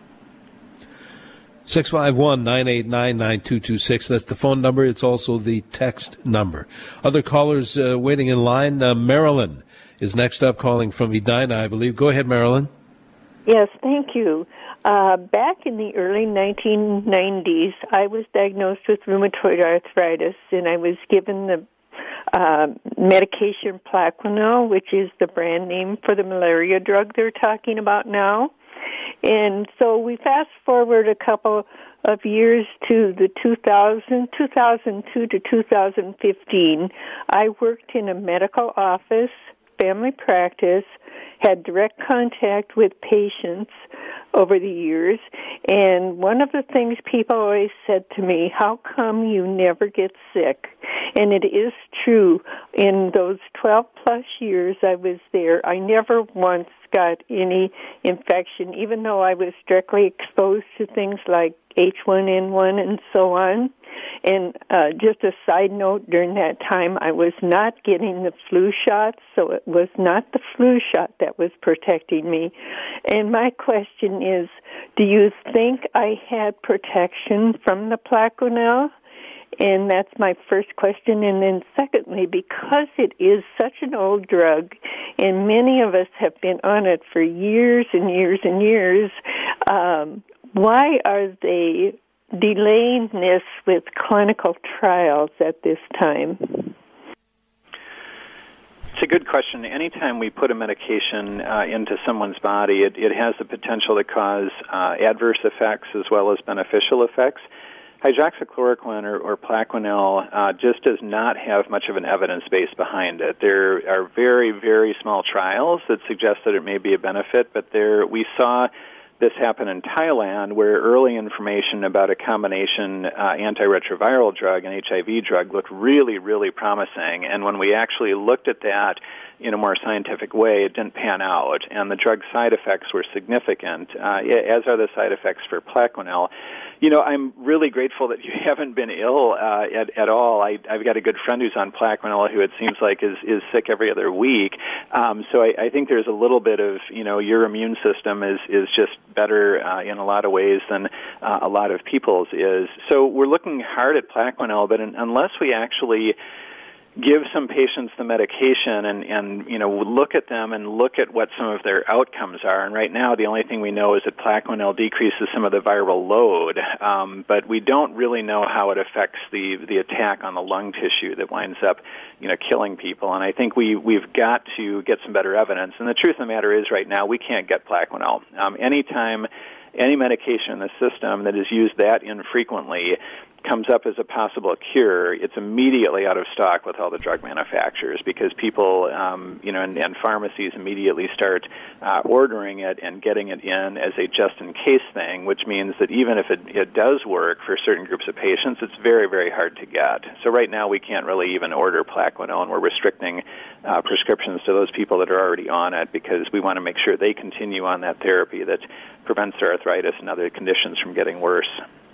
six five one, nine eight nine, nine two two six. That's the phone number. It's also the text number. Other callers uh, waiting in line. Uh, Marilyn is next up, calling from Edina, I believe. Go ahead, Marilyn. Yes, thank you. Uh, back in the early nineteen nineties, I was diagnosed with rheumatoid arthritis, and I was given the uh, medication Plaquenil, which is the brand name for the malaria drug they're talking about now. And so we fast forward a couple of years to the two thousand, two thousand two to two thousand fifteen. I worked in a medical office, family practice, had direct contact with patients over the years, and one of the things people always said to me, how come you never get sick? And it is true. In those twelve plus years I was there, I never once got any infection, even though I was directly exposed to things like H one N one and so on. And uh, just a side note, during that time I was not getting the flu shots, so it was not the flu shot that was protecting me. And my question is, do you think I had protection from the Plaquenil? And that's my first question. And then secondly, because it is such an old drug, and many of us have been on it for years and years and years, um, why are they delaying this with clinical trials at this time? It's a good question. Anytime we put a medication uh, into someone's body, it, it has the potential to cause uh, adverse effects as well as beneficial effects. Hydroxychloroquine or, or Plaquenil uh, just does not have much of an evidence base behind it. There are very, very small trials that suggest that it may be a benefit, but there we saw this happen in Thailand, where early information about a combination uh, antiretroviral drug and H I V drug looked really, really promising. And when we actually looked at that in a more scientific way, it didn't pan out, and the drug side effects were significant, uh, as are the side effects for Plaquenil. You know, I'm really grateful that you haven't been ill uh, at, at all. I, I've got a good friend who's on Plaquenil who it seems like is, is sick every other week. Um, so I, I think there's a little bit of, you know, your immune system is, is just better uh, in a lot of ways than uh, a lot of people's is. So we're looking hard at Plaquenil, but in, unless we actually give some patients the medication and, and, you know, look at them and look at what some of their outcomes are. And right now, the only thing we know is that Plaquenil decreases some of the viral load, um, but we don't really know how it affects the, the attack on the lung tissue that winds up, you know, killing people. And I think we, we've got to get some better evidence. And the truth of the matter is right now, we can't get Plaquenil. Um, anytime any medication in the system that is used that infrequently comes up as a possible cure, it's immediately out of stock with all the drug manufacturers because people, um, you know, and, and pharmacies immediately start uh, ordering it and getting it in as a just-in-case thing, which means that even if it, it does work for certain groups of patients, it's very, very hard to get. So right now we can't really even order Plaquenil, we're restricting uh, prescriptions to those people that are already on it because we want to make sure they continue on that therapy that prevents their arthritis and other conditions from getting worse.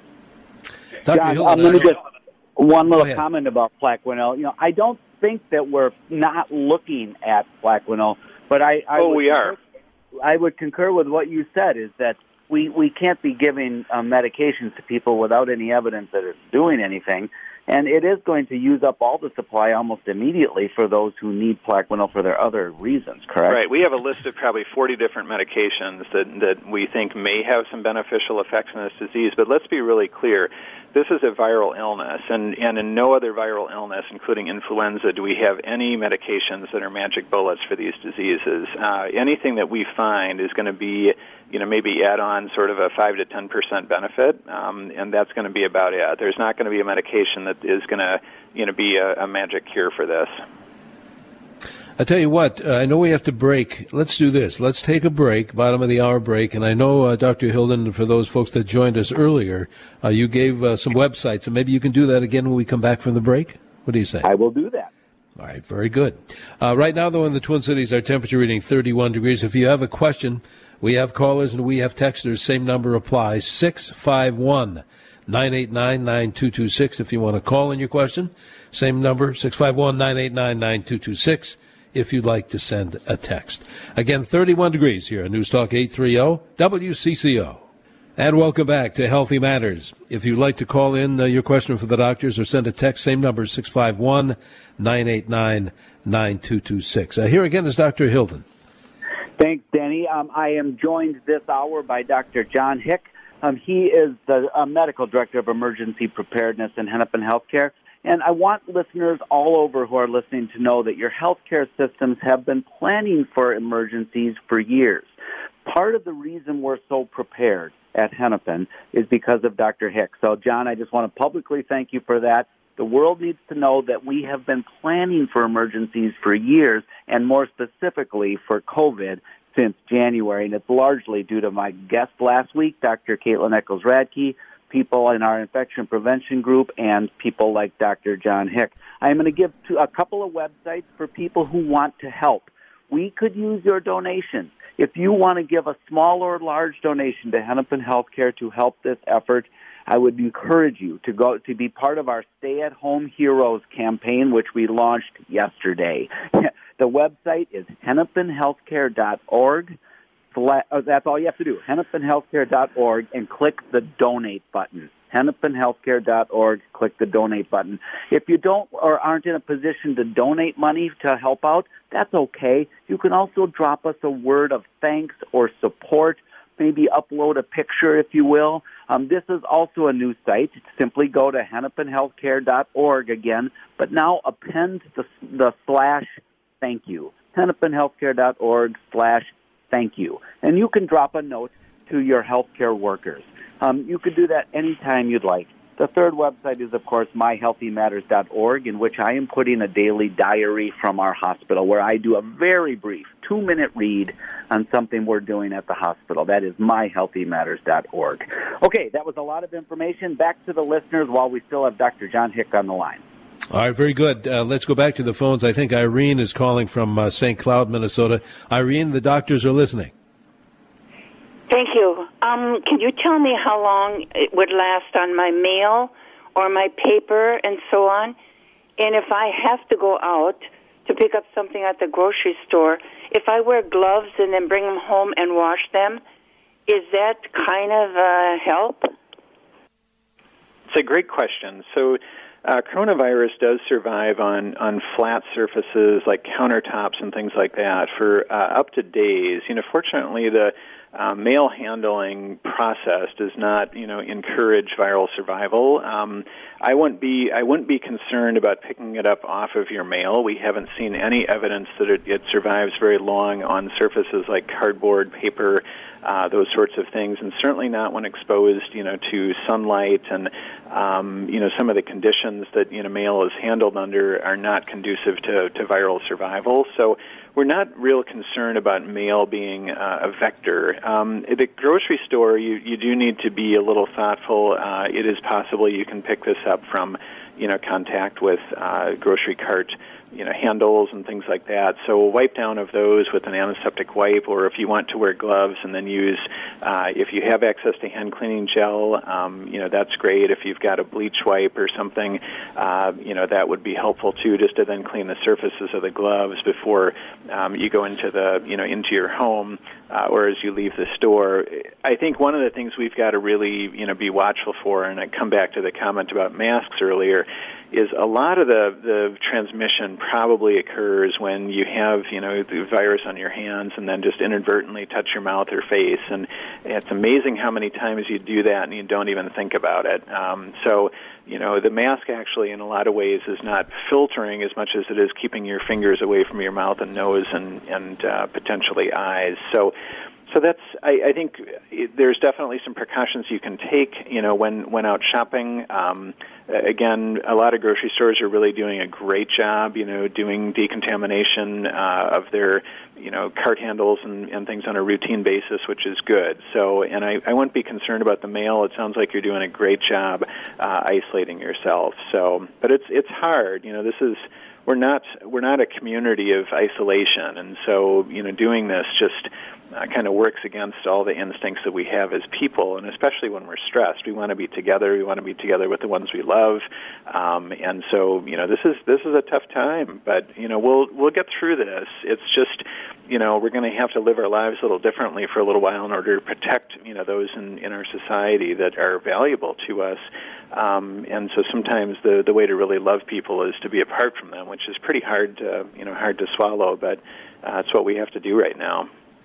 John, um, let me just one little comment about Plaquenil. You know, I don't think that we're not looking at Plaquenil, but I, I oh, would we concur, are. I would concur with what you said. Is that we we can't be giving um, medications to people without any evidence that it's doing anything, and it is going to use up all the supply almost immediately for those who need Plaquenil for their other reasons. Correct? Right. We have a list of probably forty different medications that that we think may have some beneficial effects in this disease. But let's be really clear. This is a viral illness, and, and in no other viral illness, including influenza, do we have any medications that are magic bullets for these diseases. Uh, anything that we find is going to be, you know, maybe add on sort of a five to ten percent benefit, um, and that's going to be about it. There's not going to be a medication that is going to, you know, be a, a magic cure for this. I tell you what, uh, I know we have to break. Let's do this. Let's take a break, bottom of the hour break. And I know, uh, Doctor Hilden, for those folks that joined us earlier, uh, you gave uh, some websites, and maybe you can do that again when we come back from the break. What do you say? I will do that. All right, very good. Uh, right now, though, in the Twin Cities, our temperature reading thirty-one degrees. If you have a question, we have callers and we have texters. Same number applies, six five one, nine eight nine, nine two two six. If you want to call in your question, same number, six five one, nine eight nine, nine two two six. If you'd like to send a text. Again, thirty-one degrees here on News Talk eight thirty W C C O. And welcome back to Healthy Matters. If you'd like to call in uh, your question for the doctors or send a text, same number, six five one, nine eight nine, nine two two six. Uh, here again is Doctor Hilden. Thanks, Danny. Um, I am joined this hour by Doctor John Hick. Um, he is the uh, Medical Director of Emergency Preparedness in Hennepin Healthcare. And I want listeners all over who are listening to know that your healthcare systems have been planning for emergencies for years. Part of the reason we're so prepared at Hennepin is because of Doctor Hick. So, John, I just want to publicly thank you for that. The world needs to know that we have been planning for emergencies for years, and more specifically for COVID, since January. And it's largely due to my guest last week, Doctor Caitlin Eccles-Radke, people in our infection prevention group, and people like Doctor John Hick. I'm going to give to a couple of websites for people who want to help. We could use your donation. If you want to give a small or large donation to Hennepin Healthcare to help this effort, I would encourage you to go to be part of our Stay at Home Heroes campaign, which we launched yesterday. The website is hennepin healthcare dot org. That's all you have to do, hennepin healthcare dot org, and click the donate button. hennepin healthcare dot org, click the donate button. If you don't or aren't in a position to donate money to help out, that's okay. You can also drop us a word of thanks or support, maybe upload a picture, if you will. Um, this is also a new site. Simply go to hennepin healthcare dot org again, but now append the, the slash thank you, hennepin healthcare dot org slash thank you. And you can drop a note to your healthcare workers. Um, you can do that anytime you'd like. The third website is, of course, my healthy matters dot org, in which I am putting a daily diary from our hospital where I do a very brief two-minute read on something we're doing at the hospital. That is my healthy matters dot org. Okay, that was a lot of information. Back to the listeners while we still have Doctor John Hick on the line. All right, very good. Uh, let's go back to the phones. I think Irene is calling from uh, Saint Cloud, Minnesota. Irene, the doctors are listening. Thank you. Um, can you tell me how long it would last on my mail or my paper and so on? And if I have to go out to pick up something at the grocery store, if I wear gloves and then bring them home and wash them, is that kind of uh, help? It's a great question. So uh, coronavirus does survive on, on flat surfaces like countertops and things like that for uh, up to days. You know, fortunately, the uh, mail handling process does not, you know, encourage viral survival. Um, I wouldn't be I wouldn't be concerned about picking it up off of your mail. We haven't seen any evidence that it, it survives very long on surfaces like cardboard, paper, uh, those sorts of things, and certainly not when exposed, you know, to sunlight and um, you know, some of the conditions that, you know, mail is handled under are not conducive to, to viral survival. So we're not real concerned about mail being uh, a vector. Um, at the grocery store, you, you do need to be a little thoughtful. Uh, it is possible you can pick this up from, you know, contact with uh, grocery cart, you know, handles and things like that. So a wipe down of those with an antiseptic wipe, or if you want to wear gloves and then use, uh, if you have access to hand cleaning gel, um, you know, that's great. If you've got a bleach wipe or something, uh, you know, that would be helpful too, just to then clean the surfaces of the gloves before um, you go into the, you know, into your home uh, or as you leave the store. I think one of the things we've got to really, you know, be watchful for, and I come back to the comment about masks earlier, is a lot of the, the transmission probably occurs when you have, you know, the virus on your hands and then just inadvertently touch your mouth or face. And it's amazing how many times you do that and you don't even think about it. Um, so, you know, the mask actually in a lot of ways is not filtering as much as it is keeping your fingers away from your mouth and nose and, and uh, potentially eyes. So So that's, I, I think it, there's definitely some precautions you can take, you know, when, when out shopping. Um, again, a lot of grocery stores are really doing a great job, you know, doing decontamination uh, of their, you know, cart handles and, and things on a routine basis, which is good. So, and I, I wouldn't be concerned about the mail. It sounds like you're doing a great job uh, isolating yourself. So, but it's it's hard. You know, this is, we're not we're not a community of isolation, and so, you know, doing this just Uh, kind of works against all the instincts that we have as people, and especially when we're stressed. We want to be together. We want to be together with the ones we love, um, and so, you know, this is this is a tough time. But, you know, we'll we'll get through this. It's just, you know, we're going to have to live our lives a little differently for a little while in order to protect, you know, those in, in our society that are valuable to us. Um, and so sometimes the the way to really love people is to be apart from them, which is pretty hard to, you know, hard to swallow. But uh, it's what we have to do right now.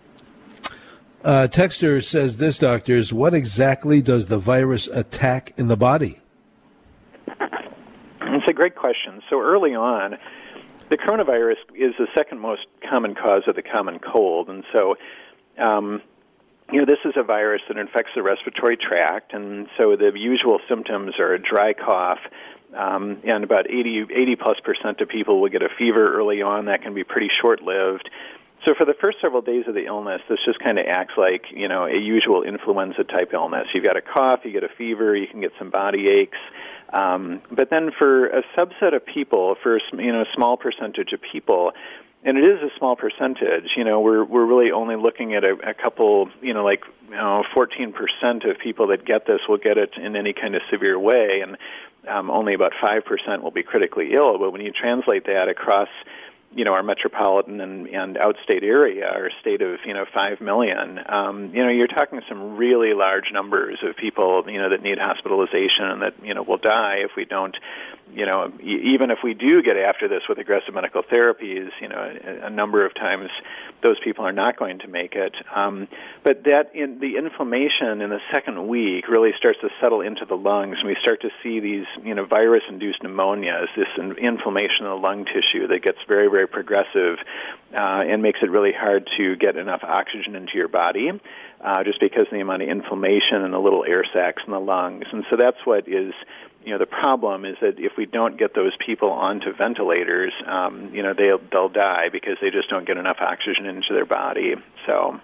Uh, Texter says this, doctors, what exactly does the virus attack in the body? It's a great question. So early on, the coronavirus is the second most common cause of the common cold. And so, um, you know, this is a virus that infects the respiratory tract. And so the usual symptoms are a dry cough, um, and about eighty, eighty plus percent of people will get a fever early on. That can be pretty short-lived. So for the first several days of the illness, this just kind of acts like, you know, a usual influenza-type illness. You've got a cough, you get a fever, you can get some body aches. Um, but then for a subset of people, for, you know, a small percentage of people, and it is a small percentage, you know, we're we're really only looking at a, a couple, you know, like, you know, fourteen percent of people that get this will get it in any kind of severe way, and um, only about five percent will be critically ill. But when you translate that across, you know, our metropolitan and, and outstate area, our state of, you know, five million, um, you know, you're talking some really large numbers of people, you know, that need hospitalization and that, you know, will die if we don't, you know, even if we do get after this with aggressive medical therapies, you know, a, a number of times those people are not going to make it. Um, but that in the inflammation in the second week really starts to settle into the lungs, and we start to see these, you know, virus-induced pneumonias, this in, inflammation of the lung tissue that gets very, very progressive uh, and makes it really hard to get enough oxygen into your body, uh, just because of the amount of inflammation and the little air sacs in the lungs. And so that's what is, you know, the problem is that if we don't get those people onto ventilators, um, you know, they'll, they'll die because they just don't get enough oxygen into their body. So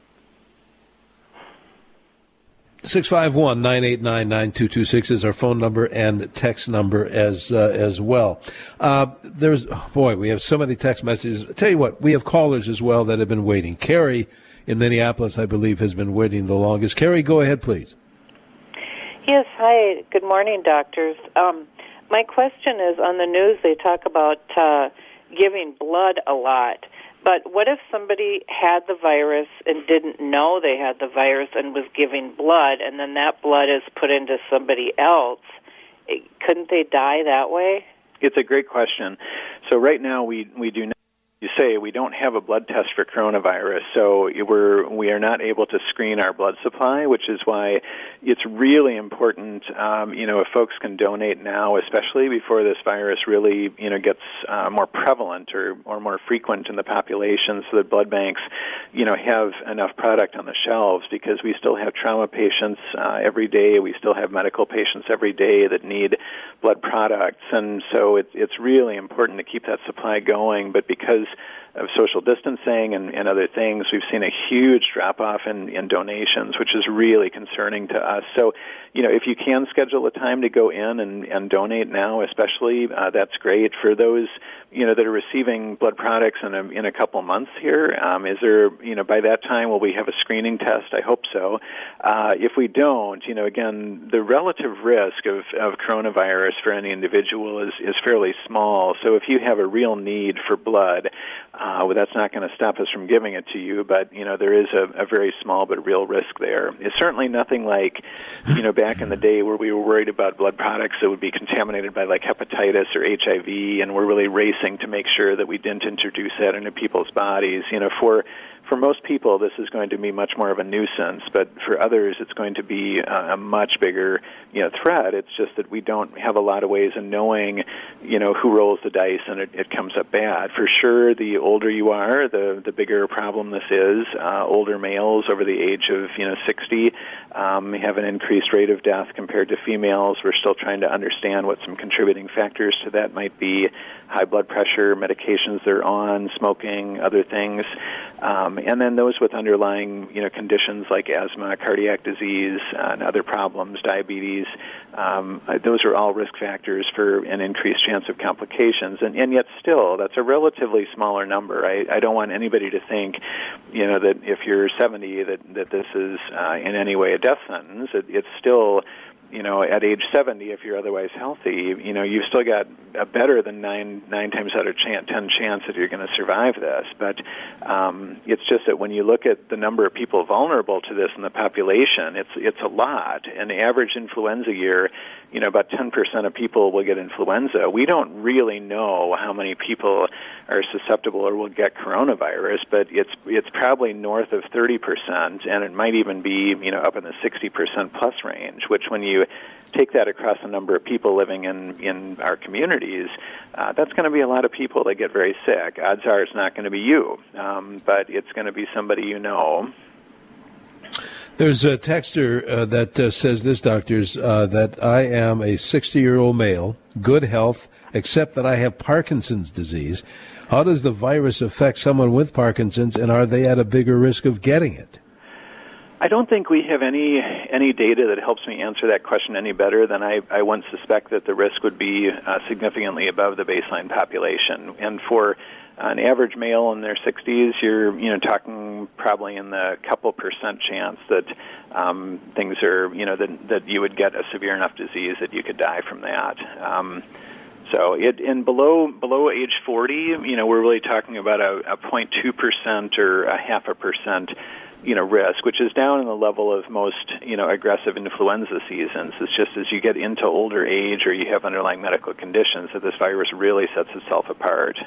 six five one, nine eight nine, nine two two six is our phone number and text number as uh, as well. Uh, there's, oh boy, we have so many text messages. I'll tell you what, we have callers as well that have been waiting. Carrie in Minneapolis, I believe, has been waiting the longest. Carrie, go ahead, please. Yes, hi. Good morning, doctors. Um, my question is, on the news they talk about uh, giving blood a lot. But what if somebody had the virus and didn't know they had the virus and was giving blood, and then that blood is put into somebody else? Couldn't they die that way? It's a great question. So right now we, we do not you say, we don't have a blood test for coronavirus, so we're we are not able to screen our blood supply, which is why it's really important. Um, you know, if folks can donate now, especially before this virus really, you know, gets uh, more prevalent or or more frequent in the population, so that blood banks, you know, have enough product on the shelves, because we still have trauma patients uh, every day, we still have medical patients every day that need blood products, and so it, it's really important to keep that supply going. But because of social distancing and, and other things, we've seen a huge drop-off in, in donations, which is really concerning to us. So, you know, if you can schedule a time to go in and, and donate now, especially, uh, that's great. For those, you know, that are receiving blood products in a, in a couple months here, um, is there, you know, by that time, will we have a screening test? I hope so. Uh, if we don't, you know, again, the relative risk of, of coronavirus for any individual is, is fairly small. So if you have a real need for blood, Uh, well, that's not going to stop us from giving it to you, but, you know, there is a, a very small but real risk there. It's certainly nothing like, you know, back in the day where we were worried about blood products that would be contaminated by, like, hepatitis or H I V, and we're really racing to make sure that we didn't introduce that into people's bodies. You know, for for most people, this is going to be much more of a nuisance, but for others, it's going to be a, a much bigger, you know, threat. It's just that we don't have a lot of ways of knowing, you know, who rolls the dice and it, it comes up bad. For sure, the older you are, the the bigger problem this is. Uh, older males over the age of, you know, sixty um, have an increased rate of death compared to females. We're still trying to understand what some contributing factors to that might be: high blood pressure, medications they're on, smoking, other things. Um, and then those with underlying, you know, conditions like asthma, cardiac disease, uh, and other problems, diabetes. Um, those are all risk factors for an increased chance of complications. And, and yet still, that's a relatively smaller number. I, I don't want anybody to think, you know, that if you're seventy, that, that this is uh, in any way a death sentence. It, it's still, you know, at age seventy, if you're otherwise healthy, you know, you've still got a better than nine nine times out of chance, ten chance that you're going to survive this. But um, it's just that when you look at the number of people vulnerable to this in the population, it's it's a lot. An average influenza year, you know, about ten percent of people will get influenza. We don't really know how many people are susceptible or will get coronavirus, but it's it's probably north of thirty percent, and it might even be, you know, up in the sixty percent plus range, which when you take that across a number of people living in, in our communities, uh, that's going to be a lot of people that get very sick. Odds are it's not going to be you, um, but it's going to be somebody you know. There's a texter uh, that uh, says this, doctors, uh, that I am a sixty-year-old male, good health, except that I have Parkinson's disease. How does the virus affect someone with Parkinson's, and are they at a bigger risk of getting it? I don't think we have any any data that helps me answer that question any better than I, I once suspect that the risk would be uh, significantly above the baseline population. And for an average male in their sixties, you're you know talking probably in the couple percent chance that um, things are you know that that you would get a severe enough disease that you could die from that. Um, So it in below below age forty, you know, we're really talking about a, a zero point two percent or a half a percent, you know, risk, which is down in the level of most, you know, aggressive influenza seasons. It's just as you get into older age or you have underlying medical conditions that this virus really sets itself apart.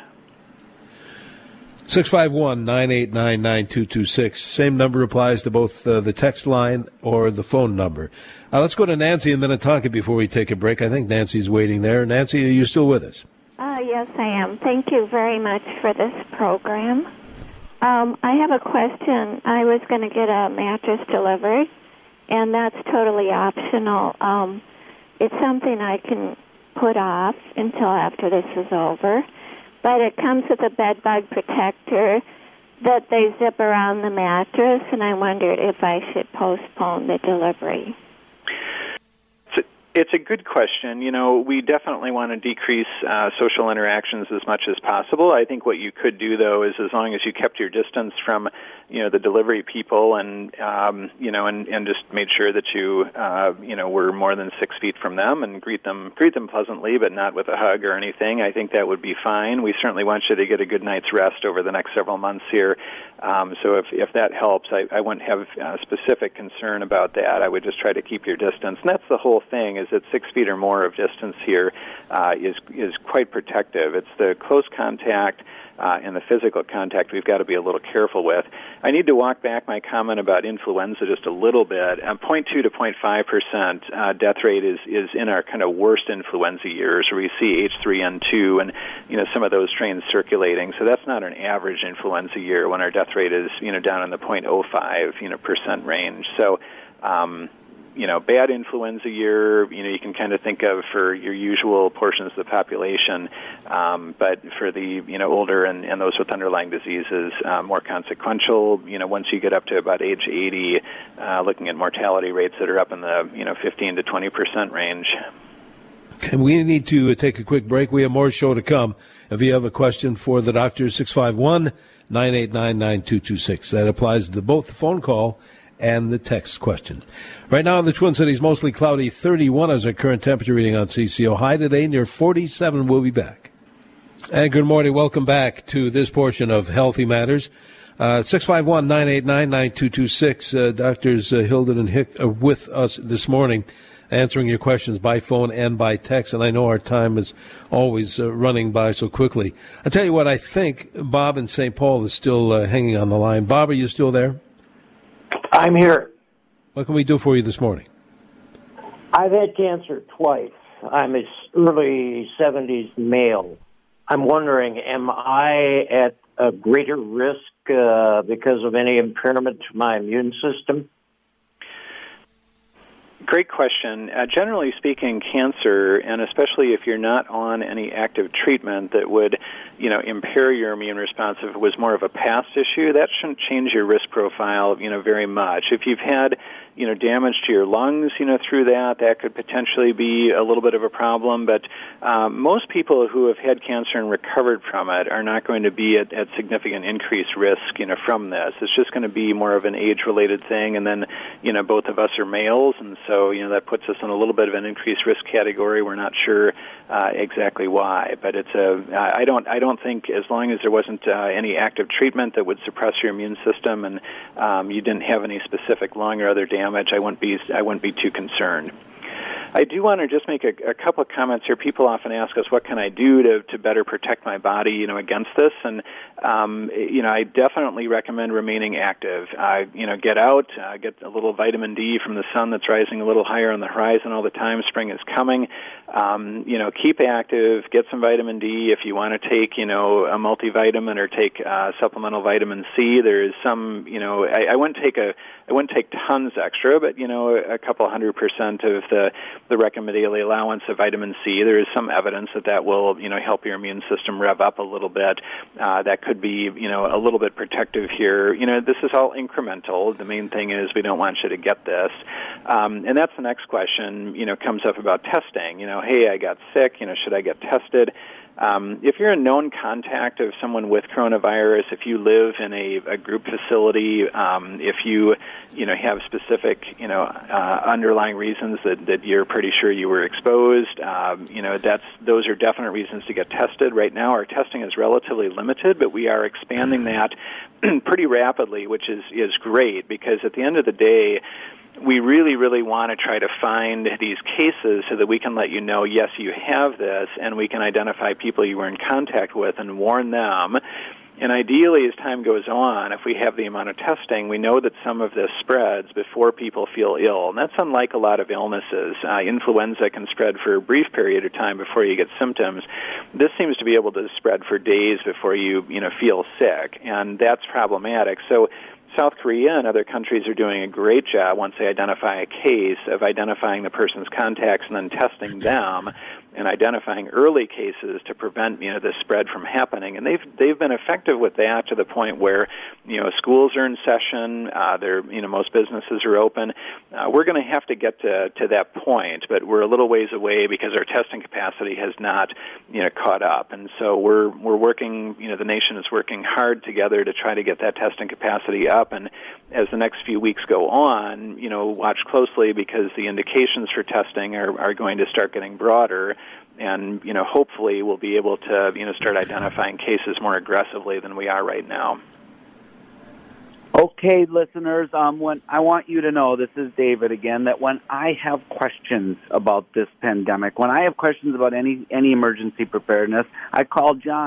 six five one, nine eight nine, nine two two six. Same number applies to both uh, the text line or the phone number. Uh, let's go to Nancy in Minnetonka before we take a break. I think Nancy's waiting there. Nancy, are you still with us? Uh, yes, I am. Thank you very much for this program. Um, I have a question. I was going to get a mattress delivered, and that's totally optional. Um, it's something I can put off until after this is over. But it comes with a bed bug protector that they zip around the mattress, and I wondered if I should postpone the delivery. It's a good question. You know, we definitely want to decrease uh, social interactions as much as possible. I think what you could do, though, is as long as you kept your distance from, you know, the delivery people and, um, you know, and, and just made sure that you, uh, you know, were more than six feet from them and greet them, greet them pleasantly, but not with a hug or anything. I think that would be fine. We certainly want you to get a good night's rest over the next several months here. Um, so if, if that helps, I, I wouldn't have uh, specific concern about that. I would just try to keep your distance. And that's the whole thing, is that six feet or more of distance here uh, is is quite protective. It's the close contact uh, and the physical contact we've got to be a little careful with. I need to walk back my comment about influenza just a little bit. Um, zero point two to zero point five percent uh, death rate is, is in our kind of worst influenza years where we see H three N two and, you know, some of those strains circulating. So that's not an average influenza year when our death rate is, you know, down in the zero point zero five, you know, percent range. So, um, you know, bad influenza year, you know, you can kind of think of for your usual portions of the population, um, but for the, you know, older and, and those with underlying diseases, uh, more consequential, you know, once you get up to about age eighty, uh, looking at mortality rates that are up in the, you know, fifteen to twenty percent range. And we need to take a quick break. We have more show to come. If you have a question for the doctor, six five one, nine eight nine, nine two two six. That applies to both the phone call and the text question. Right now in the Twin Cities, mostly cloudy, thirty-one is our current temperature reading on C C O. High today near forty-seven. We'll be back. And good morning. Welcome back to this portion of Healthy Matters. Uh, six five one, nine eight nine, nine two two six. Uh, Doctors uh, Hilden and Hick are with us this morning, answering your questions by phone and by text. And I know our time is always uh, running by so quickly. I tell you what, I think Bob in Saint Paul is still uh, hanging on the line. Bob, are you still there? I'm here. What can we do for you this morning? I've had cancer twice. I'm a early seventies male. I'm wondering, am I at a greater risk uh, because of any impairment to my immune system? Great question. Uh, generally speaking, cancer, and especially if you're not on any active treatment that would, you know, impair your immune response, if it was more of a past issue, that shouldn't change your risk profile, you know, very much. If you've had, you know, damage to your lungs, you know, through that, that could potentially be a little bit of a problem. But um, most people who have had cancer and recovered from it are not going to be at, at significant increased risk, you know, from this. It's just going to be more of an age-related thing. And then, you know, both of us are males, and so, you know, that puts us in a little bit of an increased risk category. We're not sure uh, exactly why, but it's a. I don't. I don't think as long as there wasn't uh, any active treatment that would suppress your immune system, and um, you didn't have any specific lung or other damage, I wouldn't be. I wouldn't be too concerned. I do want to just make a, a couple of comments here. People often ask us, what can I do to, to better protect my body, you know, against this? And, um, you know, I definitely recommend remaining active. Uh, you know, get out, uh, get a little vitamin D from the sun that's rising a little higher on the horizon all the time. Spring is coming. Um, you know, keep active, get some vitamin D. If you want to take, you know, a multivitamin or take uh, supplemental vitamin C, there is some, you know, I, I wouldn't take a, I wouldn't take tons extra, but, you know, a, a couple hundred percent of the the recommended daily allowance of vitamin C. There is some evidence that that will, you know, help your immune system rev up a little bit. Uh, that could be, you know, a little bit protective here. You know, this is all incremental. The main thing is we don't want you to get this. Um, and that's the next question, you know, comes up about testing. You know, hey, I got sick, you know, should I get tested? Um, if you're a known contact of someone with coronavirus, if you live in a, a group facility, um, if you, you know, have specific, you know, uh, underlying reasons that, that you're pretty sure you were exposed, um, you know, that's those are definite reasons to get tested. Right now, our testing is relatively limited, but we are expanding that pretty rapidly, which is is great because at the end of the day, we really, really want to try to find these cases so that we can let you know, yes, you have this, and we can identify people you were in contact with and warn them. And ideally, as time goes on, if we have the amount of testing, we know that some of this spreads before people feel ill. And that's unlike a lot of illnesses. Uh, influenza can spread for a brief period of time before you get symptoms. This seems to be able to spread for days before you, you know, feel sick, and that's problematic. So South Korea and other countries are doing a great job once they identify a case of identifying the person's contacts and then testing them and identifying early cases to prevent, you know, this spread from happening. And they've they've been effective with that to the point where, you know, schools are in session, uh, they're, you know, most businesses are open. Uh, we're going to have to get to, to that point, but we're a little ways away because our testing capacity has not, you know, caught up. And so we're we're working, you know, the nation is working hard together to try to get that testing capacity up. And as the next few weeks go on, you know, watch closely because the indications for testing are, are going to start getting broader. And, you know, hopefully we'll be able to, you know, start identifying cases more aggressively than we are right now. Okay, listeners, um, when I want you to know, this is David again, that when I have questions about this pandemic, when I have questions about any, any emergency preparedness, I call John.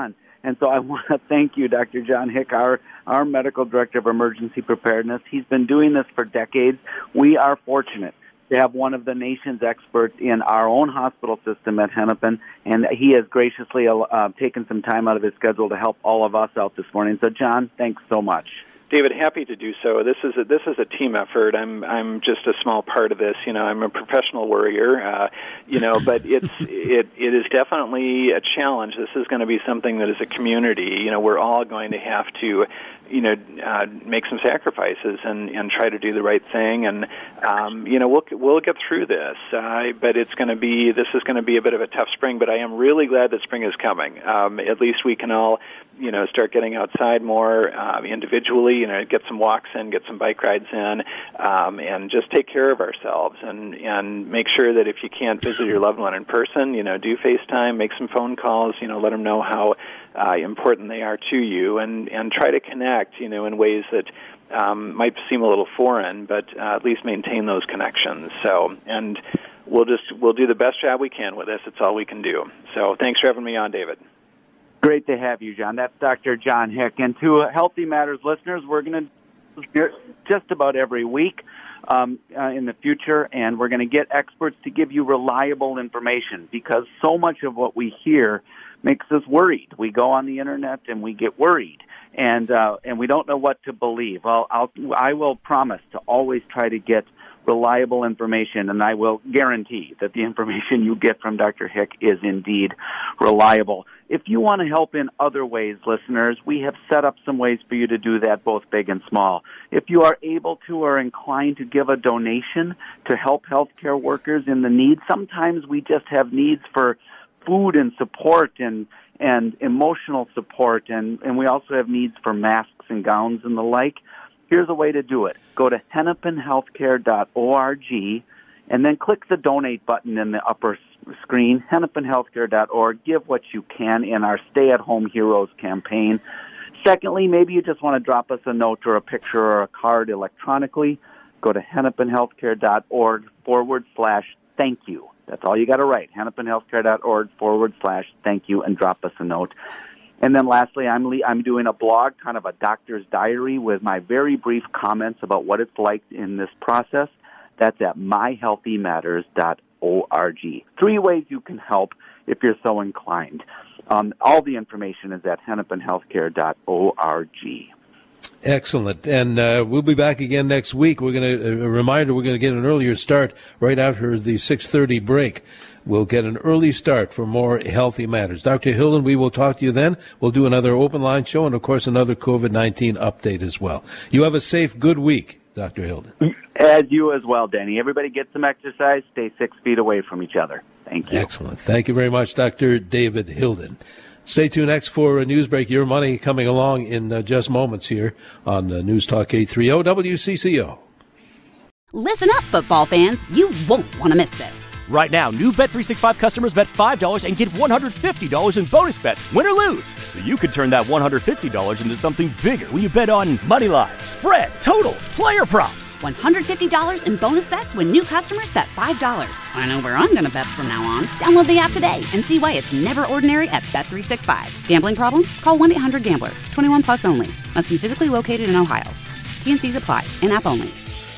And so I want to thank you, Doctor John Hick, our, our medical director of emergency preparedness. He's been doing this for decades. We are fortunate to have one of the nation's experts in our own hospital system at Hennepin, and he has graciously uh, taken some time out of his schedule to help all of us out this morning. So, John, thanks so much. David, happy to do so. This is a, this is a team effort. I'm I'm just a small part of this. You know, I'm a professional worrier. Uh, you know, but it's it it is definitely a challenge. This is going to be something that is a community. You know, we're all going to have to, you know, uh, make some sacrifices and, and try to do the right thing. And um, you know, we'll we'll get through this. Uh, but it's going to be this is going to be a bit of a tough spring. But I am really glad that spring is coming. Um, at least we can all, you know, start getting outside more uh, individually, you know, get some walks in, get some bike rides in, um, and just take care of ourselves and, and make sure that if you can't visit your loved one in person, you know, do FaceTime, make some phone calls, you know, let them know how uh, important they are to you, and, and try to connect, you know, in ways that um, might seem a little foreign, but uh, at least maintain those connections. So, and we'll just, we'll do the best job we can with this. It's all we can do. So thanks for having me on, David. Great to have you, John. That's Doctor John Hick. And to Healthy Matters listeners, we're going to do just about every week um, uh, in the future, and we're going to get experts to give you reliable information, because so much of what we hear makes us worried. We go on the Internet and we get worried, and uh, and we don't know what to believe. Well, I'll, I will promise to always try to get reliable information, and I will guarantee that the information you get from Doctor Hick is indeed reliable. If you want to help in other ways, listeners, we have set up some ways for you to do that, both big and small. If you are able to or inclined to give a donation to help healthcare workers in the need, sometimes we just have needs for food and support and and emotional support, and, and we also have needs for masks and gowns and the like. Here's a way to do it. Go to hennepin healthcare dot org and then click the donate button in the upper screen, hennepin healthcare dot org. Give what you can in our Stay at Home Heroes campaign. Secondly, maybe you just want to drop us a note or a picture or a card electronically. Go to hennepin healthcare dot org forward slash thank you. That's all you got to write, hennepin healthcare dot org forward slash thank you, and drop us a note. And then lastly, I'm le- I'm doing a blog, kind of a doctor's diary, with my very brief comments about what it's like in this process. That's at my healthy matters dot org. Three ways you can help if you're so inclined. Um, all the information is at hennepin healthcare dot org. Excellent. And uh, we'll be back again next week. We're going to, a reminder, we're going to get an earlier start right after the six thirty break. We'll get an early start for more Healthy Matters. Doctor Hilden, we will talk to you then. We'll do another open line show and, of course, another COVID nineteen update as well. You have a safe, good week, Doctor Hilden. As you as well, Danny. Everybody get some exercise. Stay six feet away from each other. Thank you. Excellent. Thank you very much, Doctor David Hilden. Stay tuned next for a Newsbreak. Your Money coming along in uh, just moments here on uh, News Talk eight thirty W C C O. Listen up, football fans. You won't want to miss this. Right now, new Bet three sixty-five customers bet five dollars and get one hundred fifty dollars in bonus bets, win or lose. So you could turn that one hundred fifty dollars into something bigger when you bet on money line, spread, totals, player props. one hundred fifty dollars in bonus bets when new customers bet five dollars. I know where I'm going to bet from now on. Download the app today and see why it's never ordinary at Bet three sixty-five. Gambling problem? Call one eight hundred gambler. twenty-one plus only. Must be physically located in Ohio. T and C's apply. In-app only.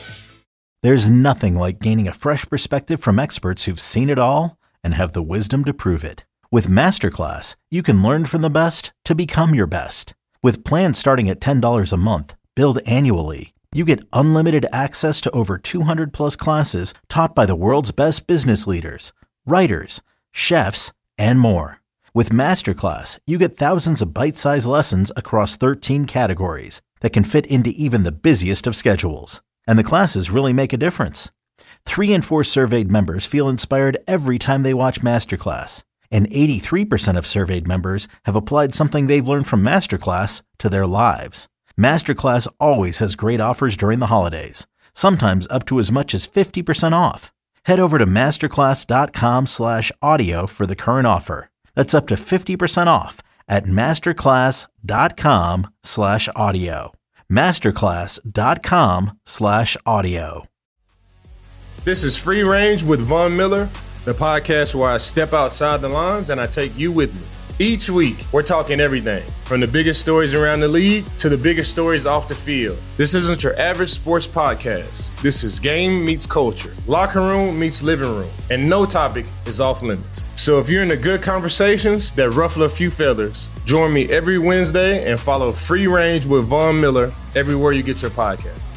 There's nothing like gaining a fresh perspective from experts who've seen it all and have the wisdom to prove it. With Masterclass, you can learn from the best to become your best. With plans starting at ten dollars a month, billed annually, you get unlimited access to over two hundred plus classes taught by the world's best business leaders, writers, chefs, and more. With Masterclass, you get thousands of bite-sized lessons across thirteen categories that can fit into even the busiest of schedules. And the classes really make a difference. Three in four surveyed members feel inspired every time they watch Masterclass. And eighty-three percent of surveyed members have applied something they've learned from Masterclass to their lives. Masterclass always has great offers during the holidays, sometimes up to as much as fifty percent off. Head over to masterclass.com slash audio for the current offer. That's up to fifty percent off at masterclass.com slash audio. masterclass.com slash audio. This is Free Range with Von Miller, the podcast where I step outside the lines and I take you with me. Each week, we're talking everything from the biggest stories around the league to the biggest stories off the field. This isn't your average sports podcast. This is game meets culture, locker room meets living room, and no topic is off limits. So if you're into good conversations that ruffle a few feathers, join me every Wednesday and follow Free Range with Von Miller everywhere you get your podcast.